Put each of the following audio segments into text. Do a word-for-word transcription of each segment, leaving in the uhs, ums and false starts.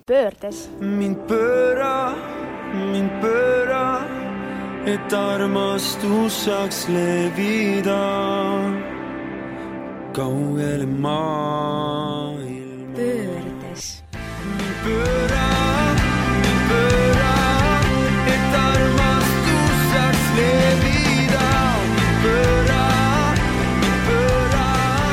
Pöördes. Mind pööra, mind pööra, et armastus saaks levida kaugele maailma. Pöördes. Mind pööra, mind pööra, et armastus saaks levida. Mind pööra, mind pööra,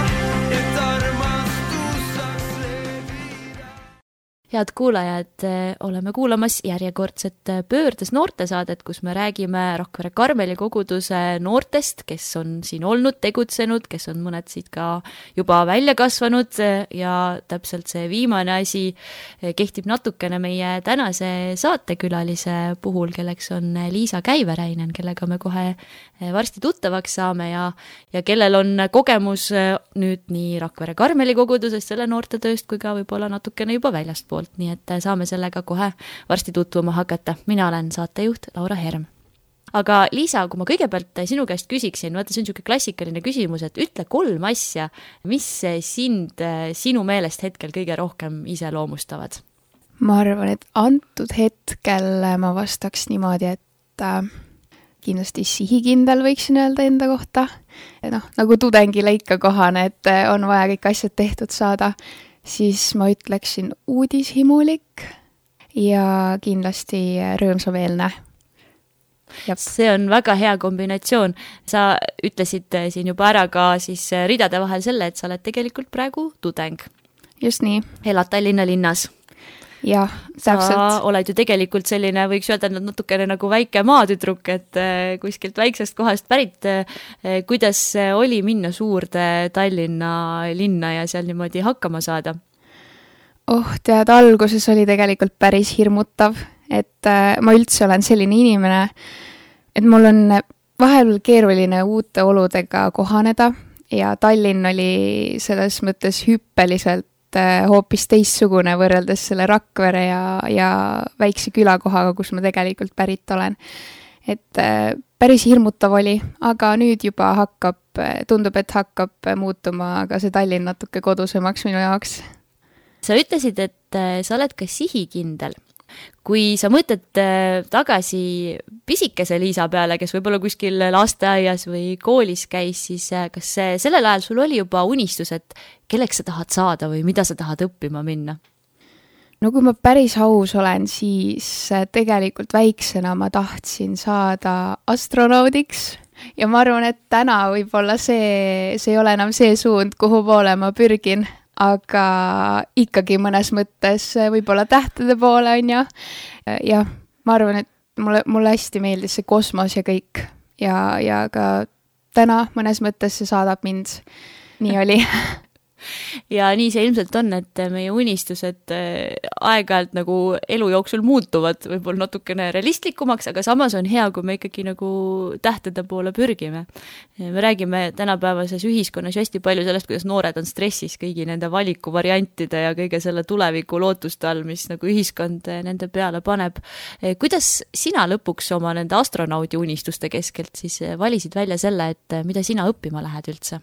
et armastus saaks levida. Head kuulajad, oleme kuulamas järjekordset Pöördes noortesaadet, kus me räägime Rakvere Karmeli koguduse noortest, kes on siin olnud, tegutsenud, kes on mõned siit ka juba välja kasvanud ja täpselt see viimane asi kehtib natukene meie tänase saatekülalise puhul, kelleks on Liisa Käiveräinen, kellega me kohe varsti tuttavaks saame ja, ja kellel on kogemus nüüd nii Rakvere Karmeli kogudusest, selle noortetööst kui ka võib-olla natukene juba väljastpoolt. Nii et saame sellega kohe varsti tutvuma hakata. Mina olen saatejuht Laura Herm. Aga Liisa, kui ma kõigepealt sinu käest küsiksin, vaata, see on niisugune klassikaline küsimus, et ütle kolm asja, mis sind sinu meelest hetkel kõige rohkem iseloomustavad? Ma arvan, et antud hetkel ma vastaks niimoodi, et äh, kindlasti sihikindel võiksin öelda enda kohta. No, nagu tudengile ikka kohane, et on vaja kõik asjad tehtud saada. Siis ma ütleksin uudishimulik ja kindlasti rõõmsameelne. Jab. See on väga hea kombinatsioon. Sa ütlesid siin juba ära ka siis ridade vahel selle, et sa oled tegelikult praegu tudeng. Just nii. Elad Tallinna linnas. Jah, täpselt. Sa oled ju tegelikult selline, võiks öelda, natukene nagu väike maatüdruk, et kuskilt väiksest kohast pärit. Kuidas oli minna suurde Tallinna linna ja seal niimoodi hakkama saada? Oh, tead, alguses oli tegelikult päris hirmutav, et ma üldse olen selline inimene, et mul on vahel keeruline uute oludega kohaneda ja Tallinn oli selles mõttes hüppeliselt hoopis teissugune võrreldes selle Rakvere ja, ja väikse külakohaga, kus ma tegelikult pärit olen. Et päris hirmutav oli, aga nüüd juba hakkab, tundub, et hakkab muutuma ka see Tallinn natuke kodusemaks minu jaoks. Sa ütlesid, et sa oled ka sihikindel. Kui sa mõtled tagasi pisikese Liisa peale, kes võib-olla kuskil lasteaias või koolis käis, siis kas sellel ajal sul oli juba unistus, et kelleks sa tahad saada või mida sa tahad õppima minna? No kui ma päris aus olen, siis tegelikult väiksena ma tahtsin saada astronaudiks ja ma arvan, et täna võib-olla see, see ei ole enam see suund, kuhu poole ma pürgin. Aga ikkagi mõnes mõttes võib-olla tähtede poole on ja. Ja ma arvan, et mulle, mulle hästi meeldis see kosmos ja kõik. Ja, ja ka täna mõnes mõttes see saadab mind. Nii oli. Ja nii see ilmselt on, et meie unistused aeg-ajalt nagu elu jooksul muutuvad võib-olla natukene realistlikumaks, aga samas on hea, kui me ikkagi nagu tähtede poole pürgime. Me räägime tänapäevases ühiskonnas hästi palju sellest, kuidas noored on stressis kõigi nende valikuvariantide ja kõige selle tuleviku lootuste all, mis nagu ühiskond nende peale paneb. Kuidas sina lõpuks oma nende astronaudi unistuste keskelt siis valisid välja selle, et mida sina õppima lähed üldse?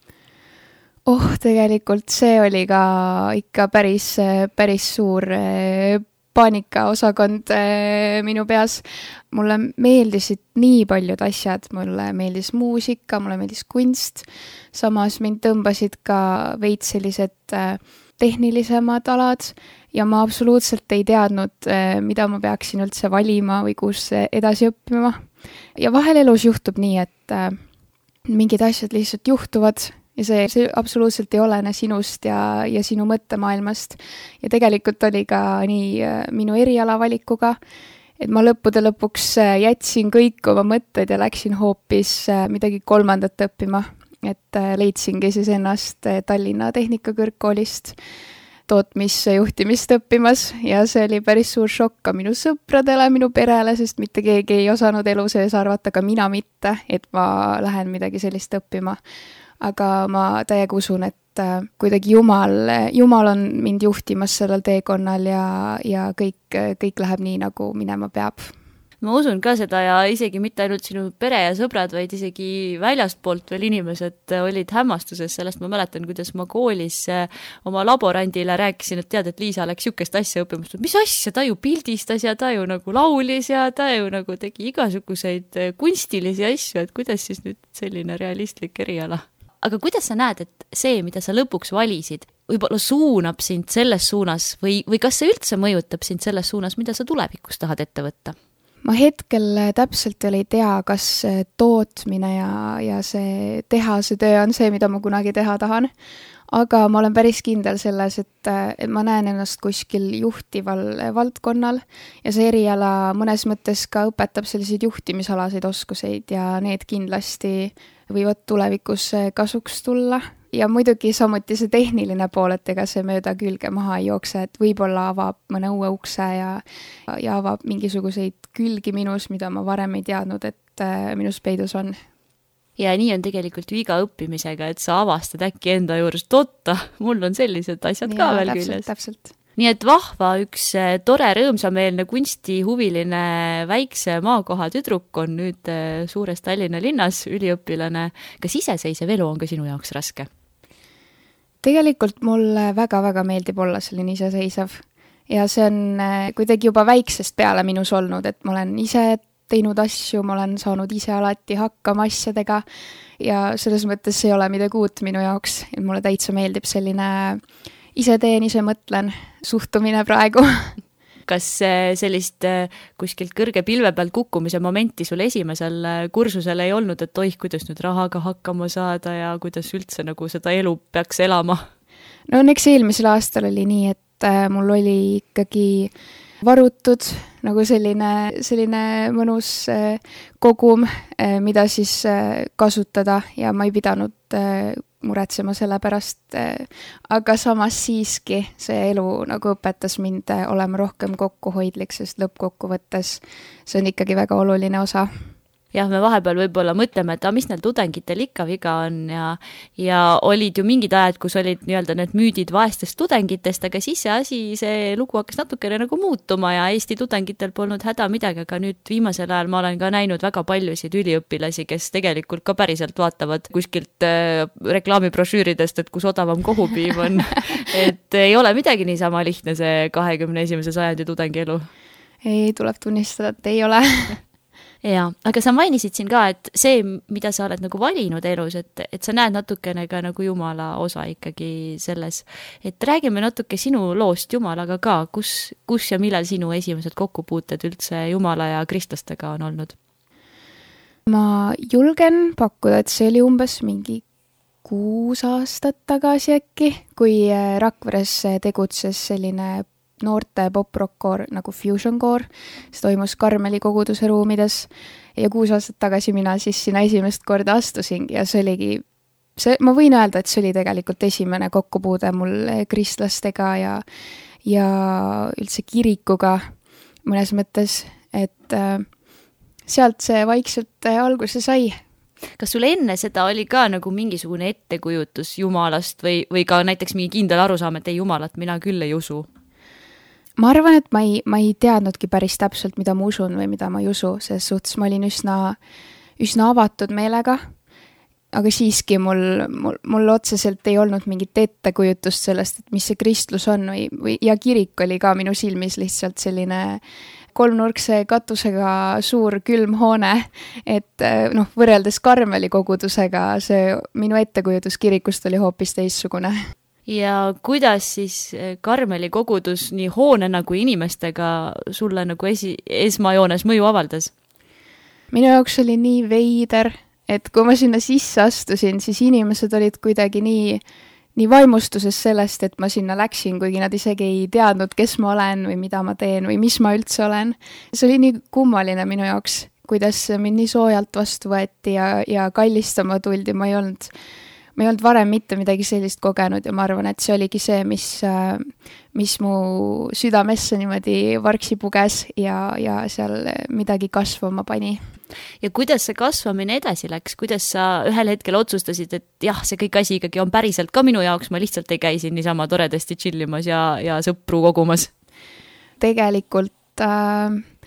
Oh, tegelikult see oli ka ikka päris, päris suur paanikaosakond minu peas. Mulle meeldisid nii paljud asjad, mulle meeldis muusika, mulle meeldis kunst, samas mind tõmbasid ka veits sellised tehnilisemad alad ja ma absoluutselt ei teadnud, mida ma peaksin üldse valima või kus edasi õppima. Ja vahel elus juhtub nii, et mingid asjad lihtsalt juhtuvad ja see, see absoluutselt ei olene sinust ja, ja sinu mõttemaailmast. Ja tegelikult oli ka nii minu eriala valikuga, et ma lõppude lõpuks jätsin kõik oma mõtted ja läksin hoopis midagi kolmandat õppima. Et leidsingi siis ennast Tallinna Tehnikakõrgkoolist tootmisjuhtimist õppimas ja see oli päris suur šokk ka minu sõpradele, minu perele, sest mitte keegi ei osanud elu sees arvata, ka mina mitte, et ma lähen midagi sellist õppima. Aga ma täiega usun, et kuidagi Jumal, Jumal on mind juhtimas sellel teekonnal ja, ja kõik, kõik läheb nii, nagu minema peab. ma usun ka seda ja isegi mitte ainult sinu pere ja sõbrad, vaid isegi väljastpoolt veel inimesed olid hämmastuses sellest. Ma mäletan, kuidas ma koolis oma laborandile rääkisin, et tead, et Liisa läks sihukest asja õppima. Mis asja, ta ju pildistas ja ta ju nagu laulis ja ta ju nagu tegi igasuguseid kunstilisi asju, et kuidas siis nüüd selline realistlik eriala. Aga kuidas sa näed, et see, mida sa lõpuks valisid, võib-olla suunab sind selles suunas või, või kas see üldse mõjutab sind selles suunas, mida sa tulevikus tahad ette võtta? Ma hetkel täpselt ei tea, kas tootmine ja, ja see tehase töö on see, mida ma kunagi teha tahan. Aga ma olen päris kindel selles, et, et ma näen ennast kuskil juhtival valdkonnal ja see eriala mõnes mõttes ka õpetab selliseid juhtimisalaseid oskuseid ja need kindlasti võivad tulevikus kasuks tulla. Ja muidugi samuti see tehniline pool, et ega see mööda külge maha ei jookse, et võib-olla avab mõne uue ukse ja, ja avab mingisuguseid külgi minus, mida ma varem ei teadnud, et minus peidus on. Ja nii on tegelikult ju iga õppimisega, et sa avastad äkki enda juurest, otta, mul on sellised asjad ja, ka veel täpselt, küljes. Täpselt. Nii et vahva, üks tore rõõmsameelne kunstihuviline väikse maakoha tüdruk on nüüd suures Tallinna linnas üliõpilane. Kas iseseisev elu on ka sinu jaoks raske? Tegelikult mulle väga-väga meeldib olla selline iseseisev ja see on kuidagi juba väiksest peale minus olnud, et ma olen ise teinud asju, ma olen saanud ise alati hakkama asjadega ja selles mõttes ei ole midagi uut minu jaoks. Mulle täitsa meeldib selline ise teen, ise mõtlen suhtumine praegu. Kas sellist kuskilt kõrge pilve pealt kukkumise momenti sul esimesel kursusel ei olnud, et oih, kuidas nüüd rahaga hakkama saada ja kuidas üldse nagu seda elu peaks elama? No õnneks eelmisel aastal oli nii, et mul oli ikkagi varutud nagu selline, selline mõnus kogum, mida siis kasutada ja ma ei pidanud muretsema selle pärast, aga samas siiski see elu nagu õpetas mind olema rohkem kokkuhoidlik, sest lõppkokkuvõttes see on ikkagi väga oluline osa. Jah, me vahepeal võib-olla mõtleme, et a, mis neil tudengitel ikka viga on ja, ja olid ju mingid ajad, kus olid nii-öelda need müüdid vaestest tudengitest, aga siis see asi, see lugu hakkas natukene nagu muutuma ja Eesti tudengitel polnud häda midagi, aga nüüd viimasel ajal ma olen ka näinud väga paljusid üliõpilasi, kes tegelikult ka päriselt vaatavad kuskilt äh, reklaamibrošüüridest, et kus odavam kohupiim on. Et ei ole midagi niisama lihtne see kahekümne esimese sajandi tudengi elu. Ei, tuleb tunnistada, et ei ole. Ja, aga sa mainisid siin ka, et see, mida sa oled nagu valinud elus, et, et sa näed natukene ka nagu Jumala osa ikkagi selles. Et räägime natuke sinu loost Jumalaga ka, kus, kus ja millal sinu esimesed kokkupuuted üldse Jumala ja kristlastega on olnud? Ma julgen pakkuda, et see oli umbes mingi kuus aastat tagasi äkki, kui Rakveres tegutses selline noorte pop-rock-koor nagu Fusion Core. See toimus Karmeli koguduse ruumides ja kuus aastat tagasi mina siis sinna esimest korda astusin ja see oligi, see, ma võin öelda, et see oli tegelikult esimene kokkupuude mul kristlastega ja, ja üldse kirikuga mõnes mõttes, et äh, sealt see vaikselt alguse sai. Kas sul enne seda oli ka nagu mingisugune ettekujutus Jumalast või, või ka näiteks mingi kindel arusaam, et ei Jumalat mina küll ei usu? Ma arvan, et ma ei, ma ei teadnudki päris täpselt, mida ma usun või mida ma ei usu, selles suhtes ma olin üsna, üsna avatud meelega, aga siiski mul, mul, mul otseselt ei olnud mingit ettekujutust sellest, et mis see kristlus on või, või, ja kirik oli ka minu silmis lihtsalt selline kolmnurkse katusega suur külm hoone, et noh, võrreldes Karmeli kogudusega see minu ettekujutus kirikust oli hoopis teissugune. Ja kuidas siis Karmeli kogudus nii hoonena kui inimestega sulle nagu esi, esmajoones mõju avaldas? Minu jaoks oli nii veider, et kui ma sinna sisse astusin, siis inimesed olid kuidagi nii, nii vaimustuses sellest, et ma sinna läksin, kuigi nad isegi ei teadnud, kes ma olen või mida ma teen või mis ma üldse olen. See oli nii kummaline minu jaoks, kuidas mind nii soojalt vastu võeti ja, ja kallistama tuldi, ma ei olnud... Ma ei olnud varem mitte midagi sellist kogenud ja ma arvan, et see oligi see, mis, mis mu südamesse niimoodi varksi puges ja, ja seal midagi kasvama pani. Ja kuidas see kasvamine edasi läks? Kuidas sa ühel hetkel otsustasid, et jah, see kõik asi ikkagi on päriselt ka minu jaoks, ma lihtsalt ei käi siin niisama toredasti chillimas ja, ja sõpru kogumas? Tegelikult äh,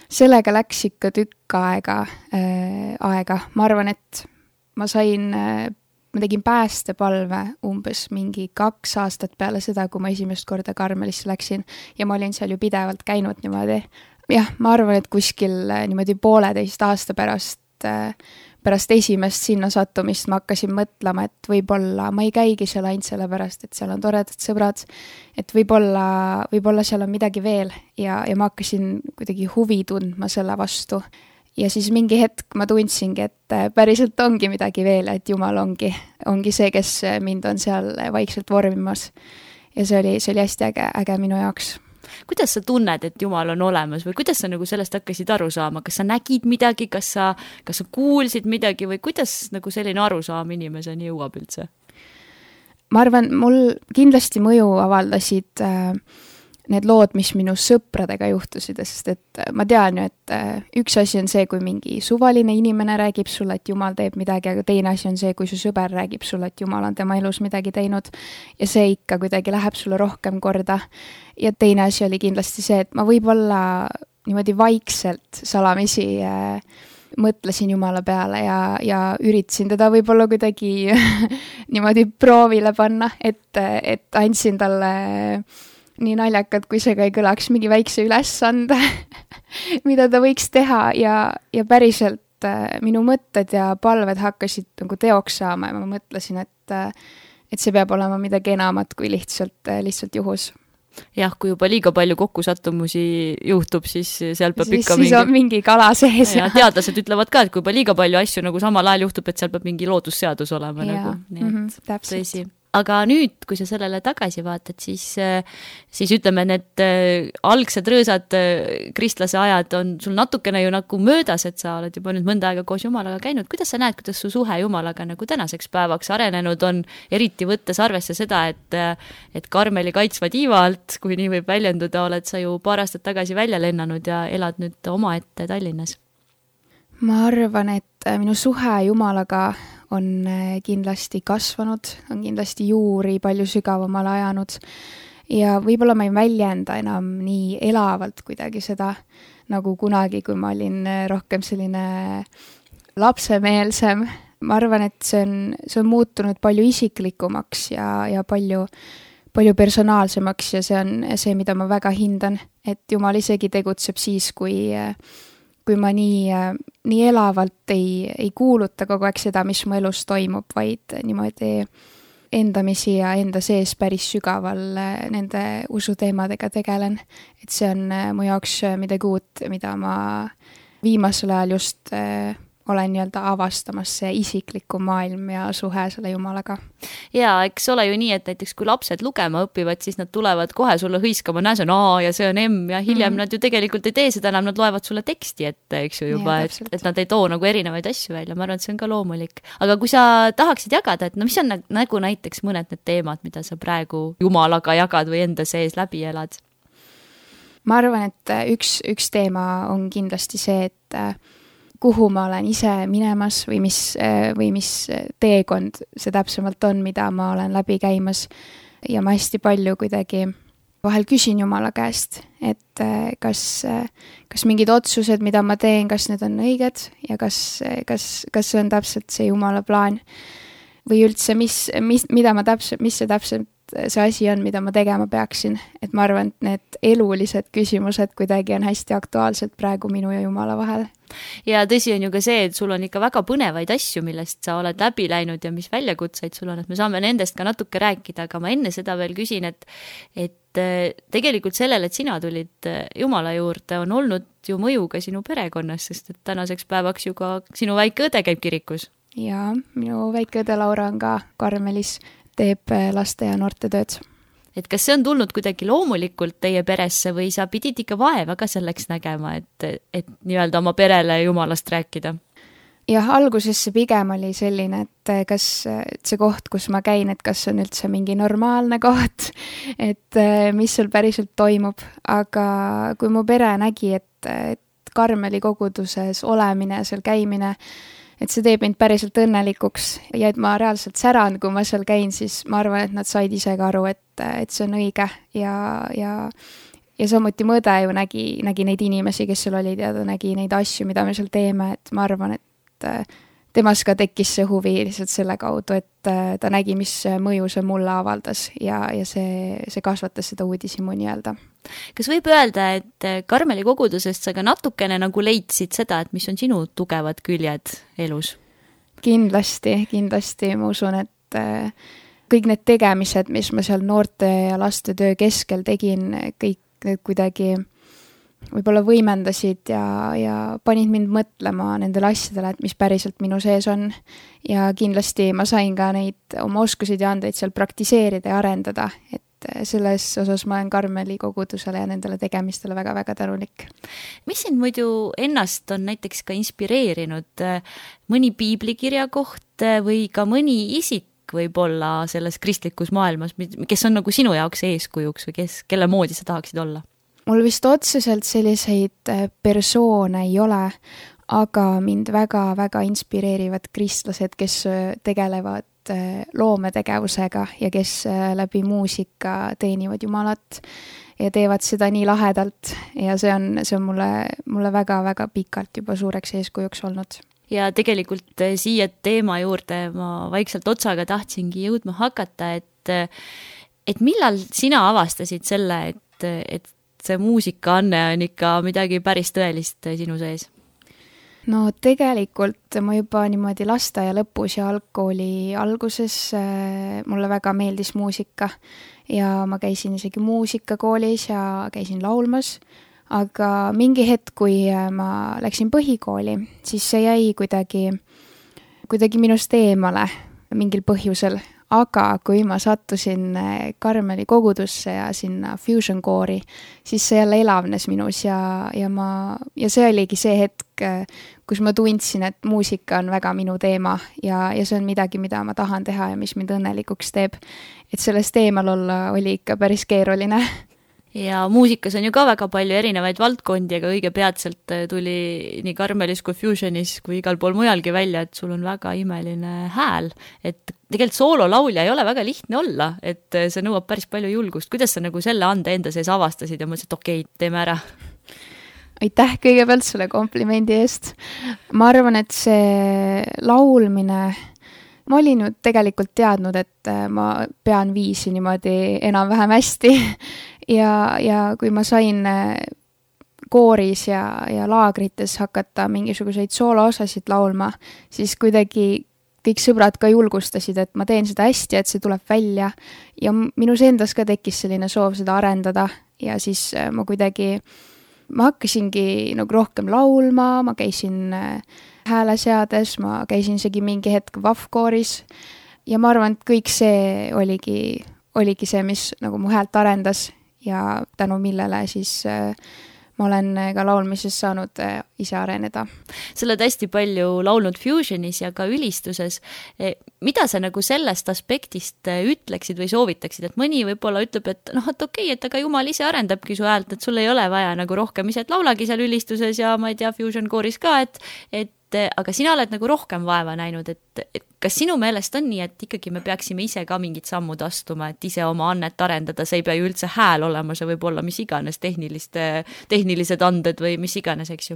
sellega läks ikka tükk aega äh,, aega. Ma arvan, et ma sain, äh, ma tegin päästepalve umbes mingi kaks aastat peale seda, kui ma esimest korda Karmelisse läksin ja ma olin seal ju pidevalt käinud niimoodi. Jah, ma arvan, et kuskil äh, niimoodi pooleteist aasta pärast äh, pärast esimest sinna sattumist ma hakkasin mõtlema, et võib-olla ma ei käigi seal ainult selle pärast, et seal on toredad sõbrad, et võib-olla, võib-olla seal on midagi veel ja, ja ma hakkasin kuidagi huvi tundma selle vastu. Ja siis mingi hetk ma tundsingi, et päriselt ongi midagi veel, et Jumal ongi, ongi see, kes mind on seal vaikselt vormimas. Ja see oli, see oli hästi äge, äge minu jaoks. Kuidas sa tunned, et Jumal on olemas või kuidas sa nagu sellest hakkasid aru saama? Kas sa nägid midagi, kas sa, kas sa kuulsid midagi või kuidas nagu selline arusaam inimeseni jõuab üldse? Ma arvan, mul kindlasti mõju avaldasid äh, need lood, mis minu sõpradega juhtusid, sest et ma tean ju, et äh, üks asi on see, kui mingi suvaline inimene räägib sulle, et Jumal teeb midagi, aga teine asi on see, kui su sõber räägib sulle, et Jumal on tema elus midagi teinud ja see ikka kuidagi läheb sulle rohkem korda. Ja teine asi oli kindlasti see, et ma võib-olla niimoodi vaikselt salamisi äh, mõtlesin Jumala peale ja, ja üritasin teda võib-olla kuidagi niimoodi proovile panna, et, et andsin talle nii naljakad, kui see ka ei kõlaks mingi väikse ülesande, mida ta võiks teha ja, ja päriselt äh, minu mõtted ja palved hakkasid nagu teoks saama ja ma mõtlesin, et, äh, et see peab olema midagi enamat kui lihtsalt, äh, lihtsalt juhus. Jah, kui juba liiga palju kokkusattumusi juhtub, siis seal peab siis, ikka siis mingi... on mingi kala sees. Ja teadlased ütlevad ka, et kui juba liiga palju asju nagu samal ajal juhtub, et seal peab mingi loodusseadus olema. Ja, nagu. Nii, mm-hmm, et, täpselt. Tõsi. Aga nüüd, kui sa sellele tagasi vaatad, siis, siis ütleme, need algsed rõõsad kristlase ajad on sul natukene ju nagu möödas, et sa oled juba nüüd mõnda aega koos Jumalaga käinud. Kuidas sa näed, kuidas su suhe Jumalaga nagu tänaseks päevaks arenenud on, eriti võttes arvesse seda, et, et Karmeli kaitsva tiiva alt, kui nii võib väljenduda, oled sa ju paar aastat tagasi välja lennanud ja elad nüüd omaette Tallinnas? Ma arvan, et minu suhe Jumalaga on kindlasti kasvanud, on kindlasti juuri palju sügavamale ajanud ja võib-olla ma ei väljenda enam nii elavalt kuidagi seda, nagu kunagi, kui ma olin rohkem selline lapsemeelsem. Ma arvan, et see on, see on muutunud palju isiklikumaks ja, ja palju, palju personaalsemaks ja see on see, mida ma väga hindan, et Jumal isegi tegutseb siis, kui kui ma nii, nii elavalt ei, ei kuuluta kogu aeg seda, mis mu elus toimub, vaid niimoodi endamisi ja enda sees päris sügaval nende usuteemadega tegelen. Et see on mu jaoks midagi uut, mida ma viimasel ajal just olen nii-öelda avastamas see isikliku maailm ja suhe selle Jumalaga. Ja, eks ole ju nii, et näiteks kui lapsed lugema õpivad, siis nad tulevad kohe sulle hõiskama, näe, see on A ja see on M ja hiljem mm-hmm. nad ju tegelikult ei tee seda enam, nad loevad sulle teksti ette, eks ju juba, ja, et, et nad ei too nagu erinevaid asju välja, ma arvan, et see on ka loomulik. Aga kui sa tahaksid jagada, et no mis on nagu näiteks mõned need teemad, mida sa praegu Jumalaga jagad või enda sees läbi elad? Ma arvan, et üks, üks teema on kindlasti see, et kuhu ma olen ise minemas või mis, või mis teekond see täpsemalt on, mida ma olen läbi käimas. Ja ma hästi palju kuidagi vahel küsin Jumala käest, et kas, kas mingid otsused, mida ma teen, kas need on õiged ja kas, kas, kas see on täpselt see Jumala plaan või üldse, mis, mis, mida ma täpselt, mis see täpselt see asi on, mida ma tegema peaksin. Et ma arvan, et need elulised küsimused kuidagi on hästi aktuaalsed praegu minu ja Jumala vahel. Ja tõsi on ju ka see, et sul on ikka väga põnevaid asju, millest sa oled läbi läinud ja mis väljakutseid sul on, et me saame nendest ka natuke rääkida, aga ma enne seda veel küsin, et, et tegelikult sellele, et sina tulid Jumala juurde, on olnud ju mõju ka sinu perekonnas, sest et tänaseks päevaks ju ka sinu väike õde käib kirikus. Ja, minu väike õde Laura on ka Karmelis, teeb laste ja noorte tööd. Et kas see on tulnud kuidagi loomulikult teie peresse või sa pidid ikka vaeva ka selleks nägema, et, et nii-öelda oma perele Jumalast rääkida? Jah, alguses see pigem oli selline, et kas et see koht, kus ma käin, et kas on üldse mingi normaalne koht, et mis seal päriselt toimub. Aga kui mu pere nägi, et, et Karmeli koguduses olemine, seal käimine, et see teeb mind päriselt õnnelikuks ja et ma reaalselt säran, kui ma seal käin, siis ma arvan, et nad said ise ka aru, et, et see on õige ja, ja, ja samuti mu õde ju nägi, nägi neid inimesi, kes seal olid ja ta nägi neid asju, mida me seal teeme, et ma arvan, et temas ka tekkis see huvi lihtsalt selle kaudu, et ta nägi, mis mõju see mulle avaldas ja, ja see, see kasvatas seda uudishimu nii-öelda. Kas võib öelda, et Karmeli kogudusest sa ka natukene nagu leidsid seda, et mis on sinu tugevad küljed elus? Kindlasti, kindlasti ma usun, et kõik need tegemised, mis ma seal noorte ja laste töö keskel tegin, kõik need kuidagi võib-olla võimendasid ja, ja panid mind mõtlema nendele asjadele, et mis päriselt minu sees on. Ja kindlasti ma sain ka neid oma oskusid ja andeid seal praktiseerida ja arendada, et selles osas ma olen Karmeli kogudusele ja nendele tegemistele väga-väga tänulik. Mis sind muidu ennast on näiteks ka inspireerinud? Mõni piiblikirja koht või ka mõni isik võib-olla selles kristlikus maailmas, kes on nagu sinu jaoks eeskujuks või kes, kelle moodi sa tahaksid olla? Mul vist otseselt selliseid persoone ei ole, aga mind väga-väga inspireerivad kristlased, kes tegelevad loometegevusega ja kes läbi muusika teenivad Jumalat ja teevad seda nii lahedalt ja see on, see on mulle, mulle väga-väga pikalt juba suureks eeskujuks olnud. Ja tegelikult siia teema juurde ma vaikselt otsaga tahtsingi jõudma hakata, et, et millal sina avastasid selle, et, et see muusikaanne on ikka midagi päris tõelist sinu sees? No tegelikult ma juba niimoodi lasteaia lõpus ja algkooli alguses mulle väga meeldis muusika ja ma käisin isegi muusikakoolis ja käisin laulmas, aga mingi hetk, kui ma läksin põhikooli, siis see jäi kuidagi, kuidagi minust eemale mingil põhjusel. Aga kui ma sattusin Karmeli kogudusse ja sinna fusion koori, siis see jälle elavnes minus ja, ja, ma, ja see oligi see hetk, kus ma tundsin, et muusika on väga minu teema ja, ja see on midagi, mida ma tahan teha ja mis mind õnnelikuks teeb. Et sellest eemal olla oli ikka päris keeruline. Ja muusikas on ju ka väga palju erinevaid valdkondi, aga õige peatselt tuli nii Karmelis kui Fusionis kui igal pool mujalgi välja, et sul on väga imeline hääl. Et tegelikult soololaulja ei ole väga lihtne olla, et see nõuab päris palju julgust. Kuidas sa nagu selle ande enda sees avastasid ja mõtlesid, et okei, teeme ära? Aitäh kõigepealt selle komplimendi eest. Ma arvan, et see laulmine, ma olin ju tegelikult teadnud, et ma pean viisi niimoodi enam-vähem hästi ja, ja kui ma sain kooris ja, ja laagrites hakata mingisuguseid sooloosasid laulma, siis kuidagi kõik sõbrad ka julgustasid, et ma teen seda hästi, et see tuleb välja ja minus endas ka tekkis selline soov seda arendada ja siis ma kuidagi, ma hakkasingi nagu rohkem laulma, ma käisin hääle seades, ma käisin isegi mingi hetk vahvkooris ja ma arvan, et kõik see oligi, oligi see, mis nagu mu häält arendas ja tänu millele siis äh, ma olen ka laulmises saanud äh, ise areneda. Sa oled hästi palju laulnud Fusionis ja ka ülistuses. Mida sa nagu sellest aspektist ütleksid või soovitaksid, et mõni võib-olla ütleb, et noh, et okei, et aga Jumal ise arendabki su häält, et sul ei ole vaja nagu rohkem ise, et laulagi seal ülistuses ja ma ei tea, Fusion kooris ka, et, et aga sina oled nagu rohkem vaeva näinud, et, et kas sinu meelest on nii, et ikkagi me peaksime ise ka mingid sammud astuma, et ise oma annet arendada, see ei pea ju üldse hääl olema, see võib olla mis iganes tehniliste, tehnilised anded või mis iganes, eks ju?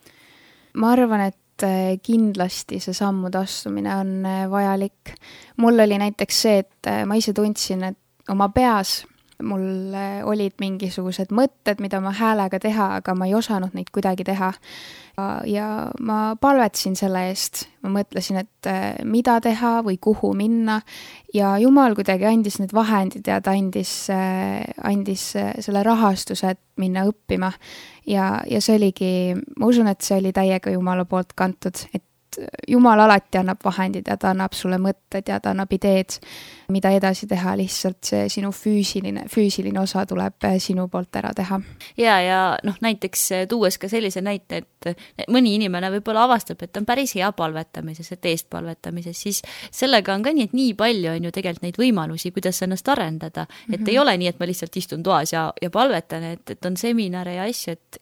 Ma arvan, et kindlasti see sammude astumine on vajalik. Mul oli näiteks see, et ma ise tundsin, et oma peas mul olid mingisugused mõtted, mida ma häälega teha, aga ma ei osanud neid kuidagi teha. Ja ma palvetsin selle eest, ma mõtlesin, et mida teha või kuhu minna ja Jumal kuidagi andis need vahendid ja ta andis, andis selle rahastuse, et minna õppima ja, ja see oligi, ma usun, et see oli täiega Jumala poolt kantud, et Jumal alati annab vahendid ja ta annab sulle mõtted ja ta annab ideed, mida edasi teha, lihtsalt see sinu füüsiline, füüsiline osa tuleb sinu poolt ära teha. Ja, ja noh, näiteks tuues ka sellise näite, et mõni inimene võib-olla avastab, et on päris hea palvetamises, et eestpalvetamises, siis sellega on ka nii, et nii palju on ju tegelikult neid võimalusi, kuidas ennast arendada, et mm-hmm. ei ole nii, et ma lihtsalt istun toas ja, ja palvetan, et, et on seminare ja asju, et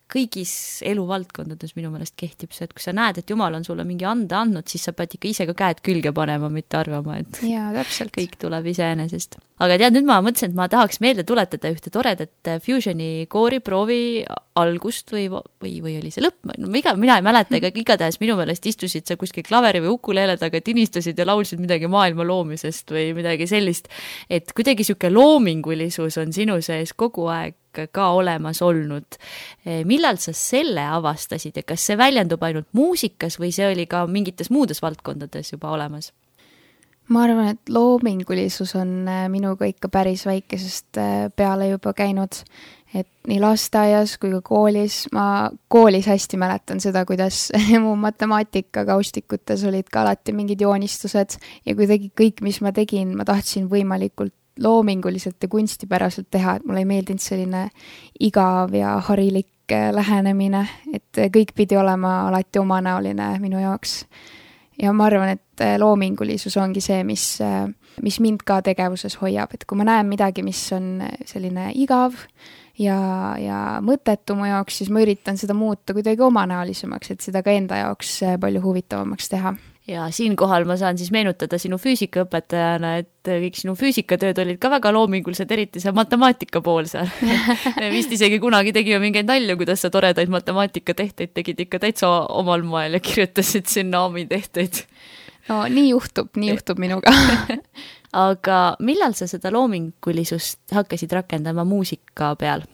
kõigis eluvaldkondades minu meelest kehtib see, et kui sa näed, et Jumal on sulle mingi ande andnud, siis sa pead ikka ise ka käed külge panema, mitte arvama, et jaa, täpselt. kõik tuleb iseenesest. Aga tead, nüüd ma mõtlesin, et ma tahaks meelde tuletada ühte toredat Fusioni kooriproovi algust või, või, või oli see lõpp, no, iga, mina ei mäleta, ega igatahes minu meelest istusid sa kuskil klaveri või ukuleele taga, tinistasid ja laulsid midagi maailma loomisest või midagi sellist, et kuidagi siuke loomingulisus on sinu sees kogu aeg ka olemas olnud. Millal sa selle avastasid ja kas see väljendub ainult muusikas või see oli ka mingites muudes valdkondades juba olemas? Ma arvan, et loomingulisus on minuga ikka päris väikesest peale juba käinud, et nii lasteaias kui ka koolis. Ma koolis hästi mäletan seda, kuidas mu matemaatika kaustikutes olid ka alati mingid joonistused ja kuidagi kõik, mis ma tegin, ma tahtsin võimalikult loominguliselt ja kunstipäraselt teha, et mulle ei meeldinud selline igav ja harilik lähenemine, et kõik pidi olema alati omanäoline minu jaoks. Ja ma arvan, et loomingulisus ongi see, mis, mis mind ka tegevuses hoiab, et kui ma näen midagi, mis on selline igav ja, ja mõttetu mu jaoks, siis ma üritan seda muuta kuidagi omanäolisemaks, et seda ka enda jaoks palju huvitavamaks teha. Ja siinkohal ma saan siis meenutada sinu füüsikaõpetajana, et kõik sinu füüsikatööd olid ka väga loomingulised, eriti see matemaatika pool seal. Me vist isegi kunagi tegime mingeid nalju, kuidas sa toredaid matemaatikatehtaid tegid ikka täitsa omal moel ja kirjutasid sinna omi tehteid. No nii juhtub, nii juhtub minuga. Aga millal sa seda loomingulisust hakkasid rakendama muusika peal?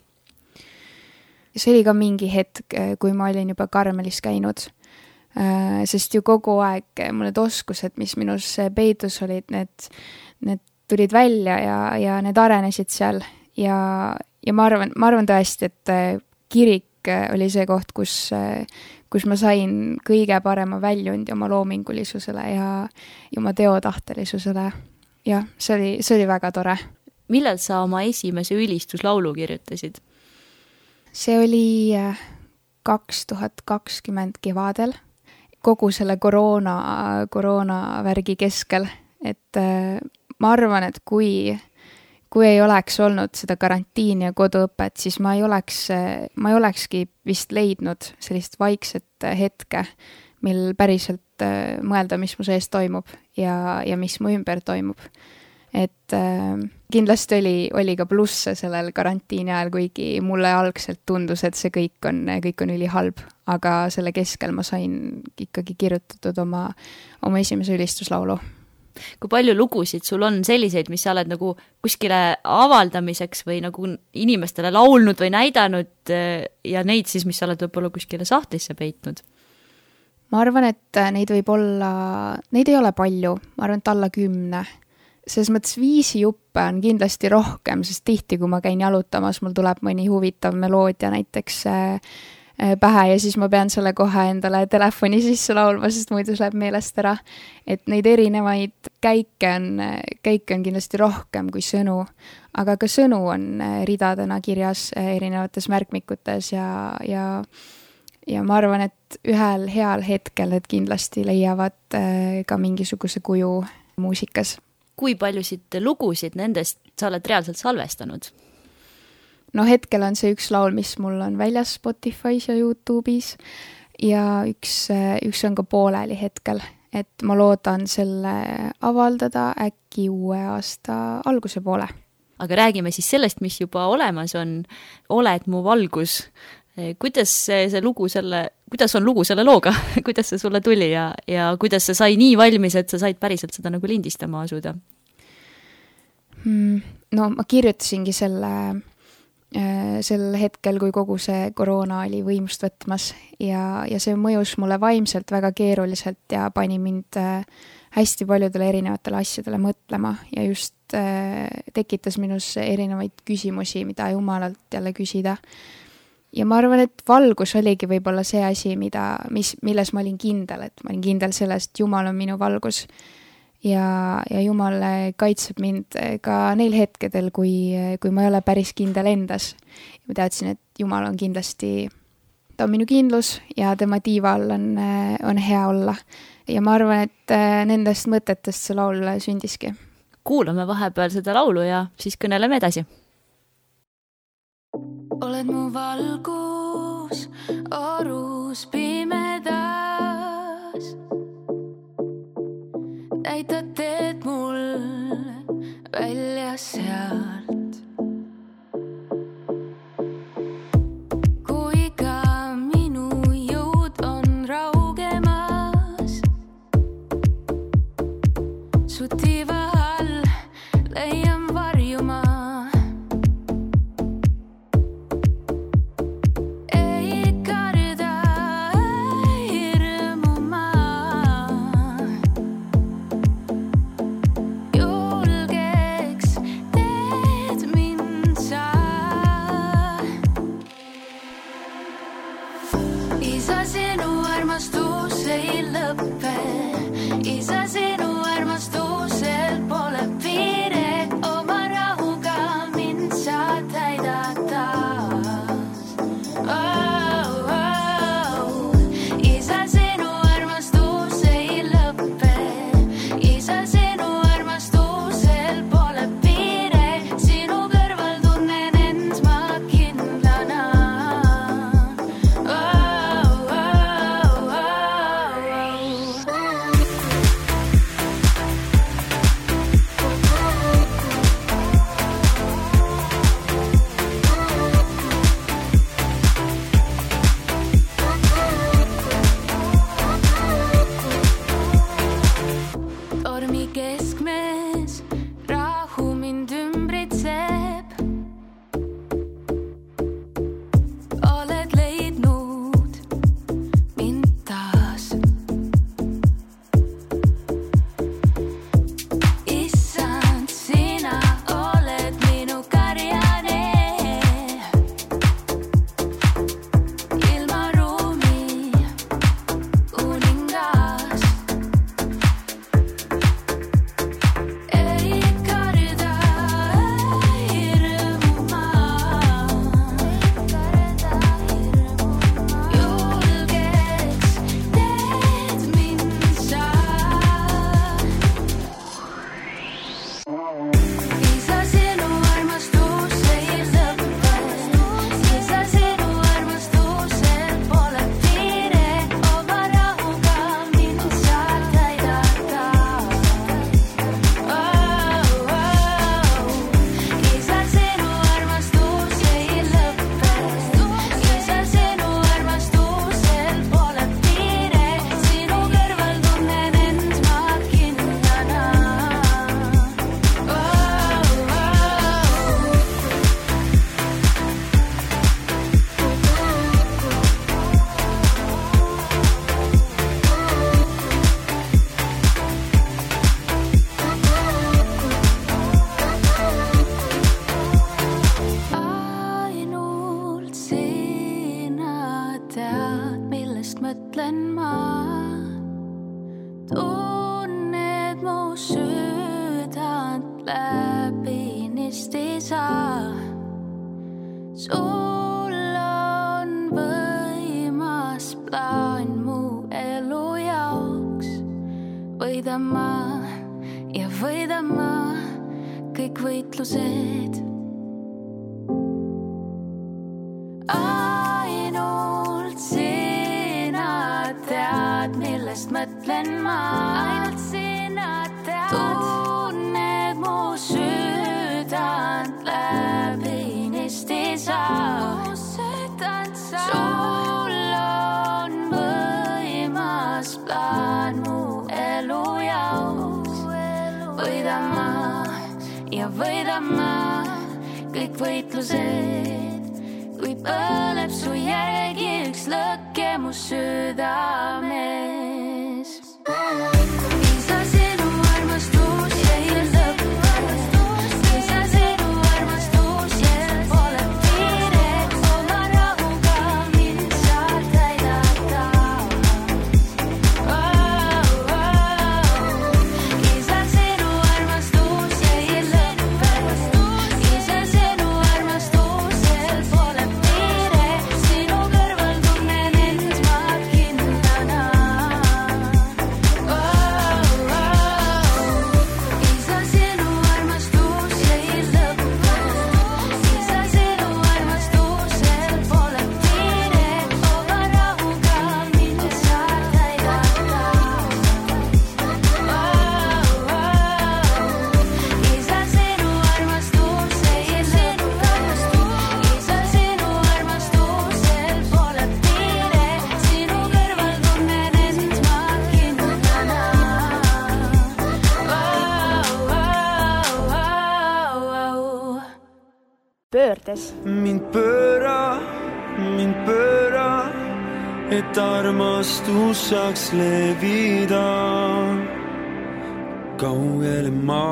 See oli ka mingi hetk, kui ma olin juba Karmelis käinud. Sest ju kogu aeg mul need oskused, mis minus peidus olid, need, need tulid välja ja, ja need arenesid seal ja, ja ma arvan, ma arvan tõesti, et kirik oli see koht, kus, kus ma sain kõige parema väljundi oma loomingulisusele ja, ja oma teotahtelisusele. Jah, see oli, see oli väga tore. Millal sa oma esimese ülistuslaulu kirjutasid? See oli kaks tuhat kakskümmend kevadel. Kogu selle koroona, koroona värgi keskel, et ma arvan, et kui, kui ei oleks olnud seda karantiini ja koduõpet, siis ma ei oleks, ma ei olekski vist leidnud sellist vaikset hetke, mil päriselt mõelda, mis mu sees toimub ja, ja mis mu ümber toimub. Et äh, kindlasti oli, oli ka plusse sellel karantiini ajal, kuigi mulle algselt tundus, et see kõik on, kõik on üli halb, aga selle keskel ma sain ikkagi kirjutatud oma, oma esimese ülistuslaulu. Kui palju lugusid sul on selliseid, mis sa oled nagu kuskile avaldamiseks või nagu inimestele laulnud või näidanud ja neid siis, mis sa oled võib-olla kuskile sahtlisse peitnud? Ma arvan, et neid võib olla, neid ei ole palju, ma arvan, et alla kümne. Selles mõttes viisi juppe on kindlasti rohkem, sest tihti, kui ma käin jalutamas, mul tuleb mõni huvitav meloodia näiteks pähe ja siis ma pean selle kohe endale telefoni sisse laulma, sest muidu läheb meelest ära. Et neid erinevaid käike on, käike on kindlasti rohkem kui sõnu, aga ka sõnu on ridadena kirjas erinevates märkmikutes ja, ja, ja ma arvan, et ühel heal hetkel need kindlasti leiavad ka mingisuguse kuju muusikas. Kui paljusid lugusid nendest sa oled reaalselt salvestanud? No hetkel on see üks laul, mis mul on väljas Spotify's ja YouTube'is ja üks, üks on ka pooleli hetkel, et ma loodan selle avaldada äkki uue aasta alguse poole. Aga räägime siis sellest, mis juba olemas on, Oled mu valgus. Kuidas see, see lugu selle, kuidas on lugu selle looga, kuidas see sulle tuli ja, ja kuidas see sai nii valmis, et sa said päriselt seda nagu lindistama asuda? Hmm, no ma kirjutasingi selle, sel hetkel, kui kogu see koroona oli võimust võtmas ja, ja see mõjus mulle vaimselt väga keeruliselt ja pani mind hästi paljudele erinevatele asjadele mõtlema ja just tekitas minus erinevaid küsimusi, mida Jumalalt jälle küsida. Ja ma arvan, et valgus oligi võib-olla see asi, mida, mis, milles ma olin kindel, et ma olin kindel sellest, et Jumal on minu valgus ja, ja Jumal kaitseb mind ka neil hetkedel, kui, kui ma ei ole päris kindel endas. Ma teadsin, et Jumal on kindlasti, ta on minu kindlus ja tema tiiva all on, on hea olla. Ja ma arvan, et nendest mõtetest see laul sündiski. Kuulame vahepeal seda laulu ja siis kõneleme edasi. Oled mu valgus, orus, orus pimedas. Näitad teed mul välja sealt. Kui ka minu jõud on raugemas, su tiiva all leian varjuma. Sinu kõrval tunnen end ma kindlana. pöördes. Mind pööra, mind pööra, et armastus saaks levida kaugele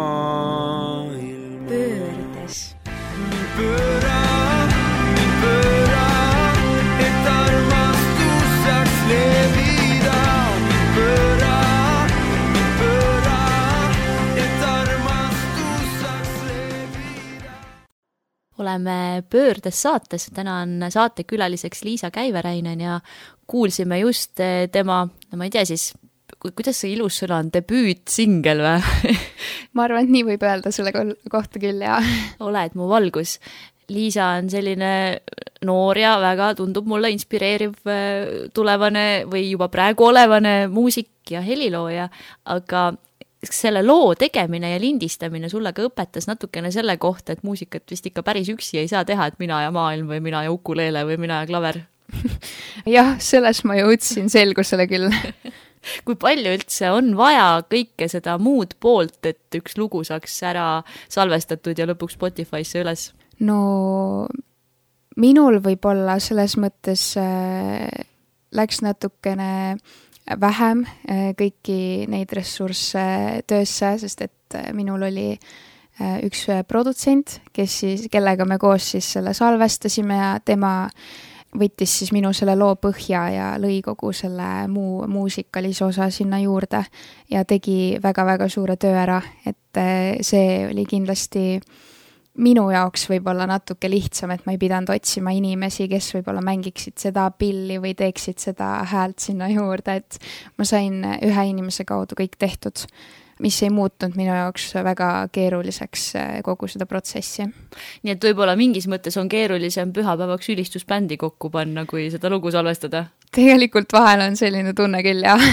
maailma. Pöördes. Mind pööra, mind pööra, et armastus saaks levida. Mind pööra, mind pööra, et armastus saaks levida. Oleme Pöördes saates, täna on saatekülaliseks Liisa Käiveräinen ja kuulsime just tema, no ma ei tea siis, kuidas see ilus sõna on, debüütsingel või? Ma arvan, et nii võib öelda selle kohta küll, ja. Oled mu valgus. Liisa on selline noor ja väga tundub mulle inspireeriv tulevane või juba praegu olevane muusik ja helilooja, aga selle loo tegemine ja lindistamine sulle ka õpetas natukene selle kohta, et muusikat vist ikka päris üksi ei saa teha, et mina ja maailm või mina ja ukuleele või mina ja klaver. Jah, selles ma jõudsin selgusele küll. Kui palju üldse on vaja kõike seda muud poolt, et üks lugu saaks ära salvestatud ja lõpuks Spotify'sse üles? No minul võib-olla selles mõttes äh, läks natukene vähem äh, kõiki neid ressursse töösse, sest et äh, minul oli äh, üks produtsent, kes siis, kellega me koos siis selle salvestasime ja tema võttis siis minu selle loo põhja ja lõi kogu selle muu muusikalise osa sinna juurde ja tegi väga-väga suure töö ära, et see oli kindlasti minu jaoks võib-olla natuke lihtsam, et ma ei pidanud otsima inimesi, kes võib-olla mängiksid seda pilli või teeksid seda häält sinna juurde, et ma sain ühe inimese kaudu kõik tehtud, mis ei muutnud minu jaoks väga keeruliseks kogu seda protsessi. Nii et võib-olla mingis mõttes on keerulisem pühapäevaks ülistusbändi kokku panna, kui seda lugu salvestada? Tegelikult vahel on selline tunne küll, jah.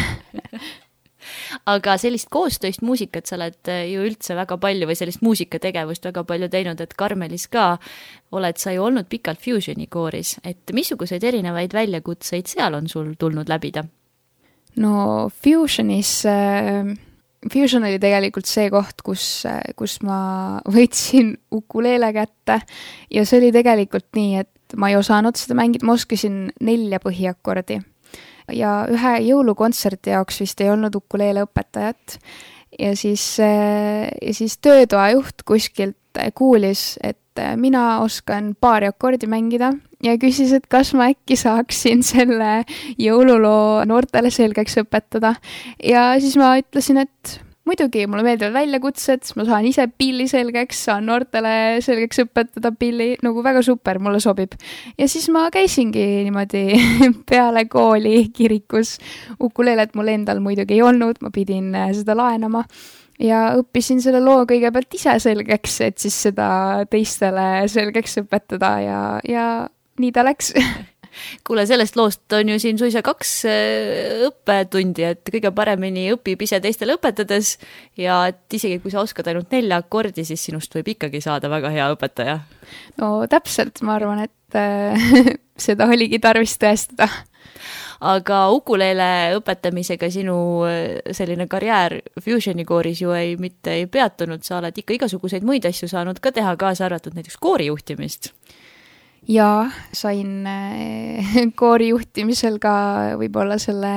Aga sellist koostöist muusikat sa oled ju üldse väga palju või sellist muusikategevust väga palju teinud, et Karmelis ka oled sa ju olnud pikalt Fusioni kooris, et missuguseid erinevaid väljakutseid seal on sul tulnud läbida? No Fusionis... Fusion oli tegelikult see koht, kus, kus ma võtsin ukuleele kätte ja see oli tegelikult nii, et ma ei osanud seda mängida, ma oskasin nelja põhiakordi ja ühe jõulukontserti jaoks vist ei olnud ukuleele õpetajat ja siis, ja siis töötoa juht kuskilt kuulis, et mina oskan paari akordi mängida ja küsis, et kas ma äkki saaksin selle jõululoo noortele selgeks õpetada. Ja siis ma ütlesin, et muidugi mulle meeldivad väljakutsed, ma saan ise pilli selgeks, saan noortele selgeks õpetada pilli, nagu väga super, mulle sobib. Ja siis ma käisingi niimoodi peale kooli kirikus. Ukuleelet mul endal muidugi ei olnud, ma pidin seda laenama. Ja õppisin selle loo kõigepealt ise selgeks, et siis seda teistele selgeks õpetada ja, ja nii ta läks. Kuule, sellest loost on ju siin suisa kaks õppetundi, et kõige paremini õpib ise teistele õpetades ja et isegi kui sa oskad ainult nelja akordi, siis sinust võib ikkagi saada väga hea õpetaja. No täpselt, ma arvan, et äh, seda oligi tarvis tõestada. Aga ukuleele õpetamisega sinu selline karjäär Fusioni kooris ju ei, mitte ei peatunud, sa oled ikka igasuguseid muid asju saanud ka teha, kaasa arvatud näiteks koorijuhtimist. Jaa, sain koorijuhtimisel ka võib-olla selle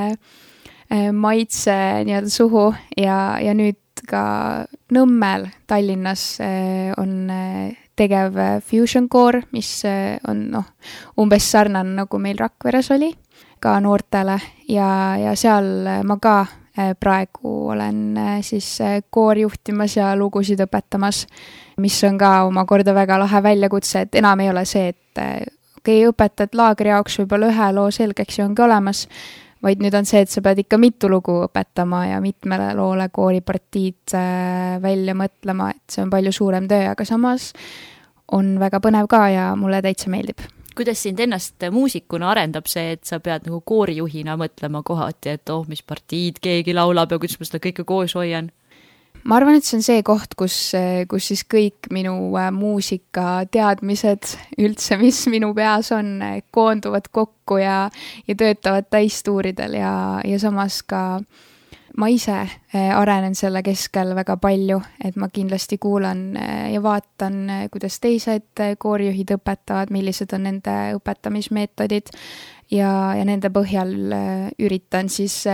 maitse nii-öelda suhu ja, ja nüüd ka Nõmmel Tallinnas on tegev Fusion koor, mis on noh, umbes sarnane nagu meil Rakveres oli ka noortele ja, ja seal ma ka praegu olen siis koori juhtimas ja lugusid õpetamas, mis on ka omakorda väga lahe väljakutse, et enam ei ole see, et okei, õpetad laagri jaoks võib-olla ühe loo selgeks ja ongi olemas, vaid nüüd on see, et sa pead ikka mitu lugu õpetama ja mitmele loole kooripartiid välja mõtlema, et see on palju suurem töö, aga samas on väga põnev ka ja mulle täitsa meeldib. Kuidas sind ennast muusikuna arendab see, et sa pead nagu koorijuhina mõtlema kohati, et oh, mis partiid keegi laulab ja kuidas ma seda kõike koos hoian? Ma arvan, et see on see koht, kus, kus siis kõik minu muusika teadmised üldse, mis minu peas on, koonduvad kokku ja, ja töötavad täistuuridel ja, ja samas ka ma ise arenen selle keskel väga palju, et ma kindlasti kuulan ja vaatan, kuidas teised koorijuhid õpetavad, millised on nende õpetamismeetodid ja, ja nende põhjal üritan siis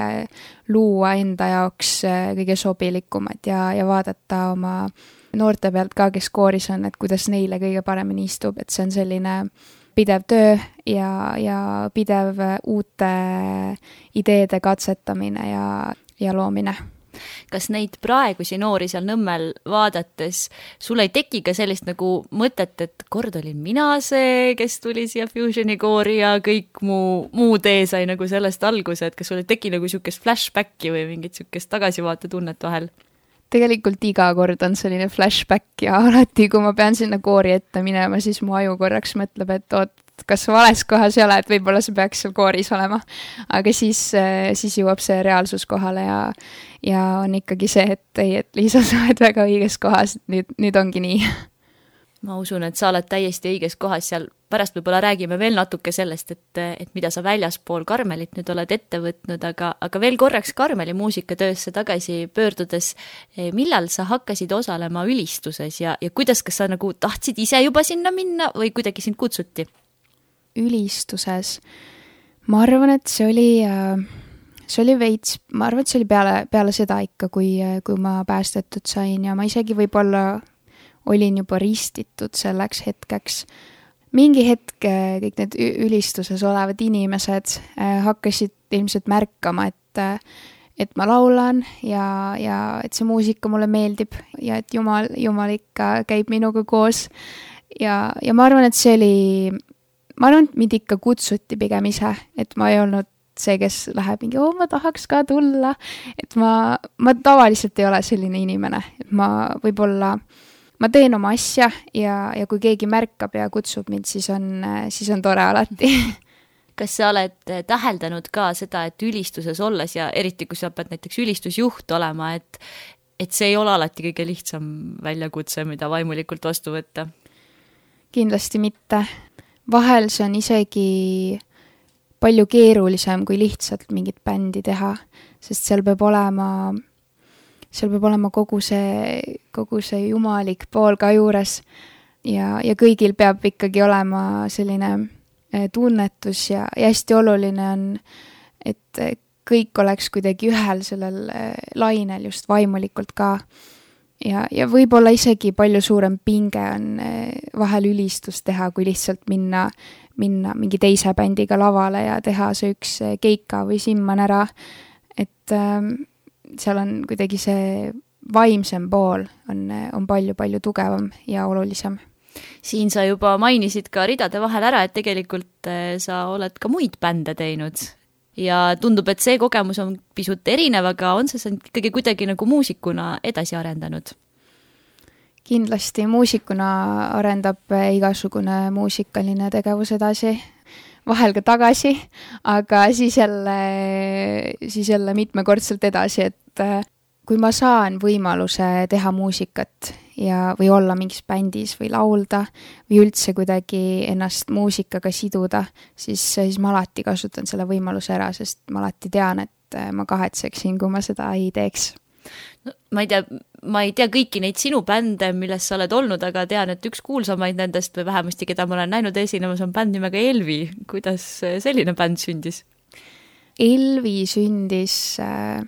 luua enda jaoks kõige sobilikumad ja, ja vaadata oma noorte pealt ka, kes kooris on, et kuidas neile kõige paremini istub, et see on selline pidev töö ja, ja pidev uute ideede katsetamine ja, ja loomine. Kas neid praegusi noori seal Nõmmel vaadates sul ei teki ka sellist nagu mõtet, et kord olin mina see, kes tuli siia Fusioni koori ja kõik muu, muu tee sai nagu sellest alguse, et kas sul ei teki nagu niisugust flashbacki või mingit niisugust tagasivaate tunnet vahel? Tegelikult iga kord on selline flashback ja alati, kui ma pean sinna koori ette minema, siis mu aju korraks mõtleb, et oot, kas vales kohas ei ole, et võib-olla see peaks seal kooris olema. Aga siis, siis jõuab see reaalsus kohale ja, ja on ikkagi see, et ei, et Liisa, sa oled väga õiges kohas, nüüd, nüüd ongi nii. Ma usun, et sa oled täiesti õiges kohas seal. Pärast võib-olla räägime veel natuke sellest, et, et mida sa väljaspool Karmelit nüüd oled ette võtnud, aga, aga veel korraks Karmeli muusikatöösse tagasi pöördudes, millal sa hakkasid osalema ülistuses ja, ja kuidas, kas sa nagu tahtsid ise juba sinna minna või kuidagi sind kutsuti? Ülistuses, ma arvan, et see oli, see oli veits, ma arvan, et see oli peale, peale seda ikka, kui, kui ma päästetud sain ja ma isegi võib-olla olin juba ristitud selleks hetkeks. Mingi hetk kõik need ülistuses olevad inimesed hakkasid ilmselt märkama, et, et ma laulan ja, ja et see muusika mulle meeldib ja et Jumal, Jumal ikka käib minuga koos. Ja, ja ma arvan, et see oli, ma arvan, et mind ikka kutsuti pigem ise, et ma ei olnud see, kes läheb mingi, oo, ma tahaks ka tulla. Et ma, ma tavaliselt ei ole selline inimene, et ma võib-olla ma teen oma asja ja, ja kui keegi märkab ja kutsub mind, siis on, siis on tore alati. Kas sa oled täheldanud ka seda, et ülistuses olles ja eriti, kui sa pead näiteks ülistusjuht olema, et, et see ei ole alati kõige lihtsam väljakutse, mida vaimulikult vastu võtta? Kindlasti mitte. Vahel see on isegi palju keerulisem, kui lihtsalt mingit bändi teha, sest seal peab olema seal peab olema kogu see, kogu see jumalik pool ka juures ja, ja kõigil peab ikkagi olema selline tunnetus ja, ja hästi oluline on, et kõik oleks kuidagi ühel sellel lainel just vaimulikult ka. Ja, ja võib-olla isegi palju suurem pinge on vahel ülistus teha, kui lihtsalt minna, minna mingi teise bändiga lavale ja teha see üks keika või simman ära, et seal on kuidagi see vaimsem pool on, on palju-palju tugevam ja olulisem. Siin sa juba mainisid ka ridade vahel ära, et tegelikult sa oled ka muid bände teinud ja tundub, et see kogemus on pisut erinev, aga on see ikkagi kuidagi nagu muusikuna edasi arendanud? Kindlasti muusikuna arendab igasugune muusikaline tegevus edasi, vahel ka tagasi, aga siis jälle, siis jälle mitmekordselt edasi, et kui ma saan võimaluse teha muusikat ja, või olla mingis bändis või laulda või üldse kuidagi ennast muusikaga siduda, siis, siis ma alati kasutan selle võimaluse ära, sest ma alati tean, et ma kahetseksin, kui ma seda ei teeks. No, ma ei tea, ma ei tea kõiki neid sinu bände, milles sa oled olnud, aga tean, et üks kuulsamaid nendest või vähemasti, keda ma olen näinud esinemas, on bänd nimega Elvi. Kuidas selline bänd sündis? Elvi sündis äh,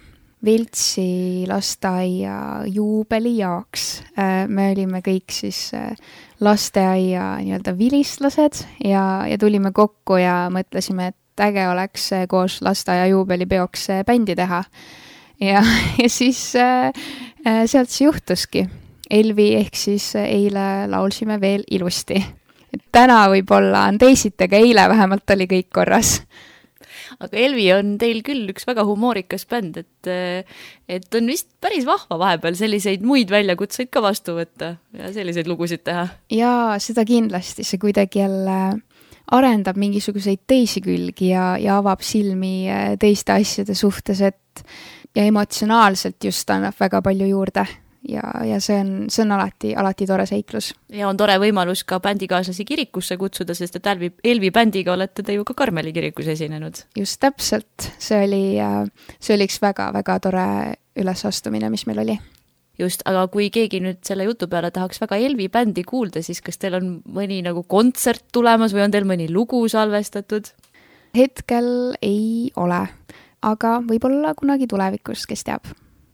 Veltsi lasteaia juubeli jaoks. Äh, me olime kõik siis äh, lasteaia nii-öelda vilistlased ja, ja tulime kokku ja mõtlesime, et äge oleks äh, koos lasteaia juubelipeoks äh, bändi teha. Ja, ja siis äh, sealt see juhtuski. Elvi ehk siis eile laulsime veel ilusti. Et täna võib-olla on teisiti, aga eile vähemalt oli kõik korras. Aga Elvi on teil küll üks väga humoorikas bänd, et, et on vist päris vahva vahepeal selliseid muid väljakutseid ka vastu võtta ja selliseid lugusid teha. Jaa, seda kindlasti. See kuidagi jälle arendab mingisuguseid teisi külgi ja, ja avab silmi teiste asjade suhtes, et ja emotsionaalselt just annab väga palju juurde ja, ja see on, see on alati, alati tore seiklus. Ja on tore võimalus ka bändikaaslasi kirikusse kutsuda, sest et Elvi, Elvi bändiga olete te ju ka Karmeli kirikus esinenud. Just täpselt, see oli, see oli üks väga-väga tore ülesastumine, mis meil oli. Just, aga kui keegi nüüd selle jutu peale tahaks väga Elvi bändi kuulda, siis kas teil on mõni nagu kontsert tulemas või on teil mõni lugu salvestatud? Hetkel ei ole, aga võib-olla kunagi tulevikus, kes teab.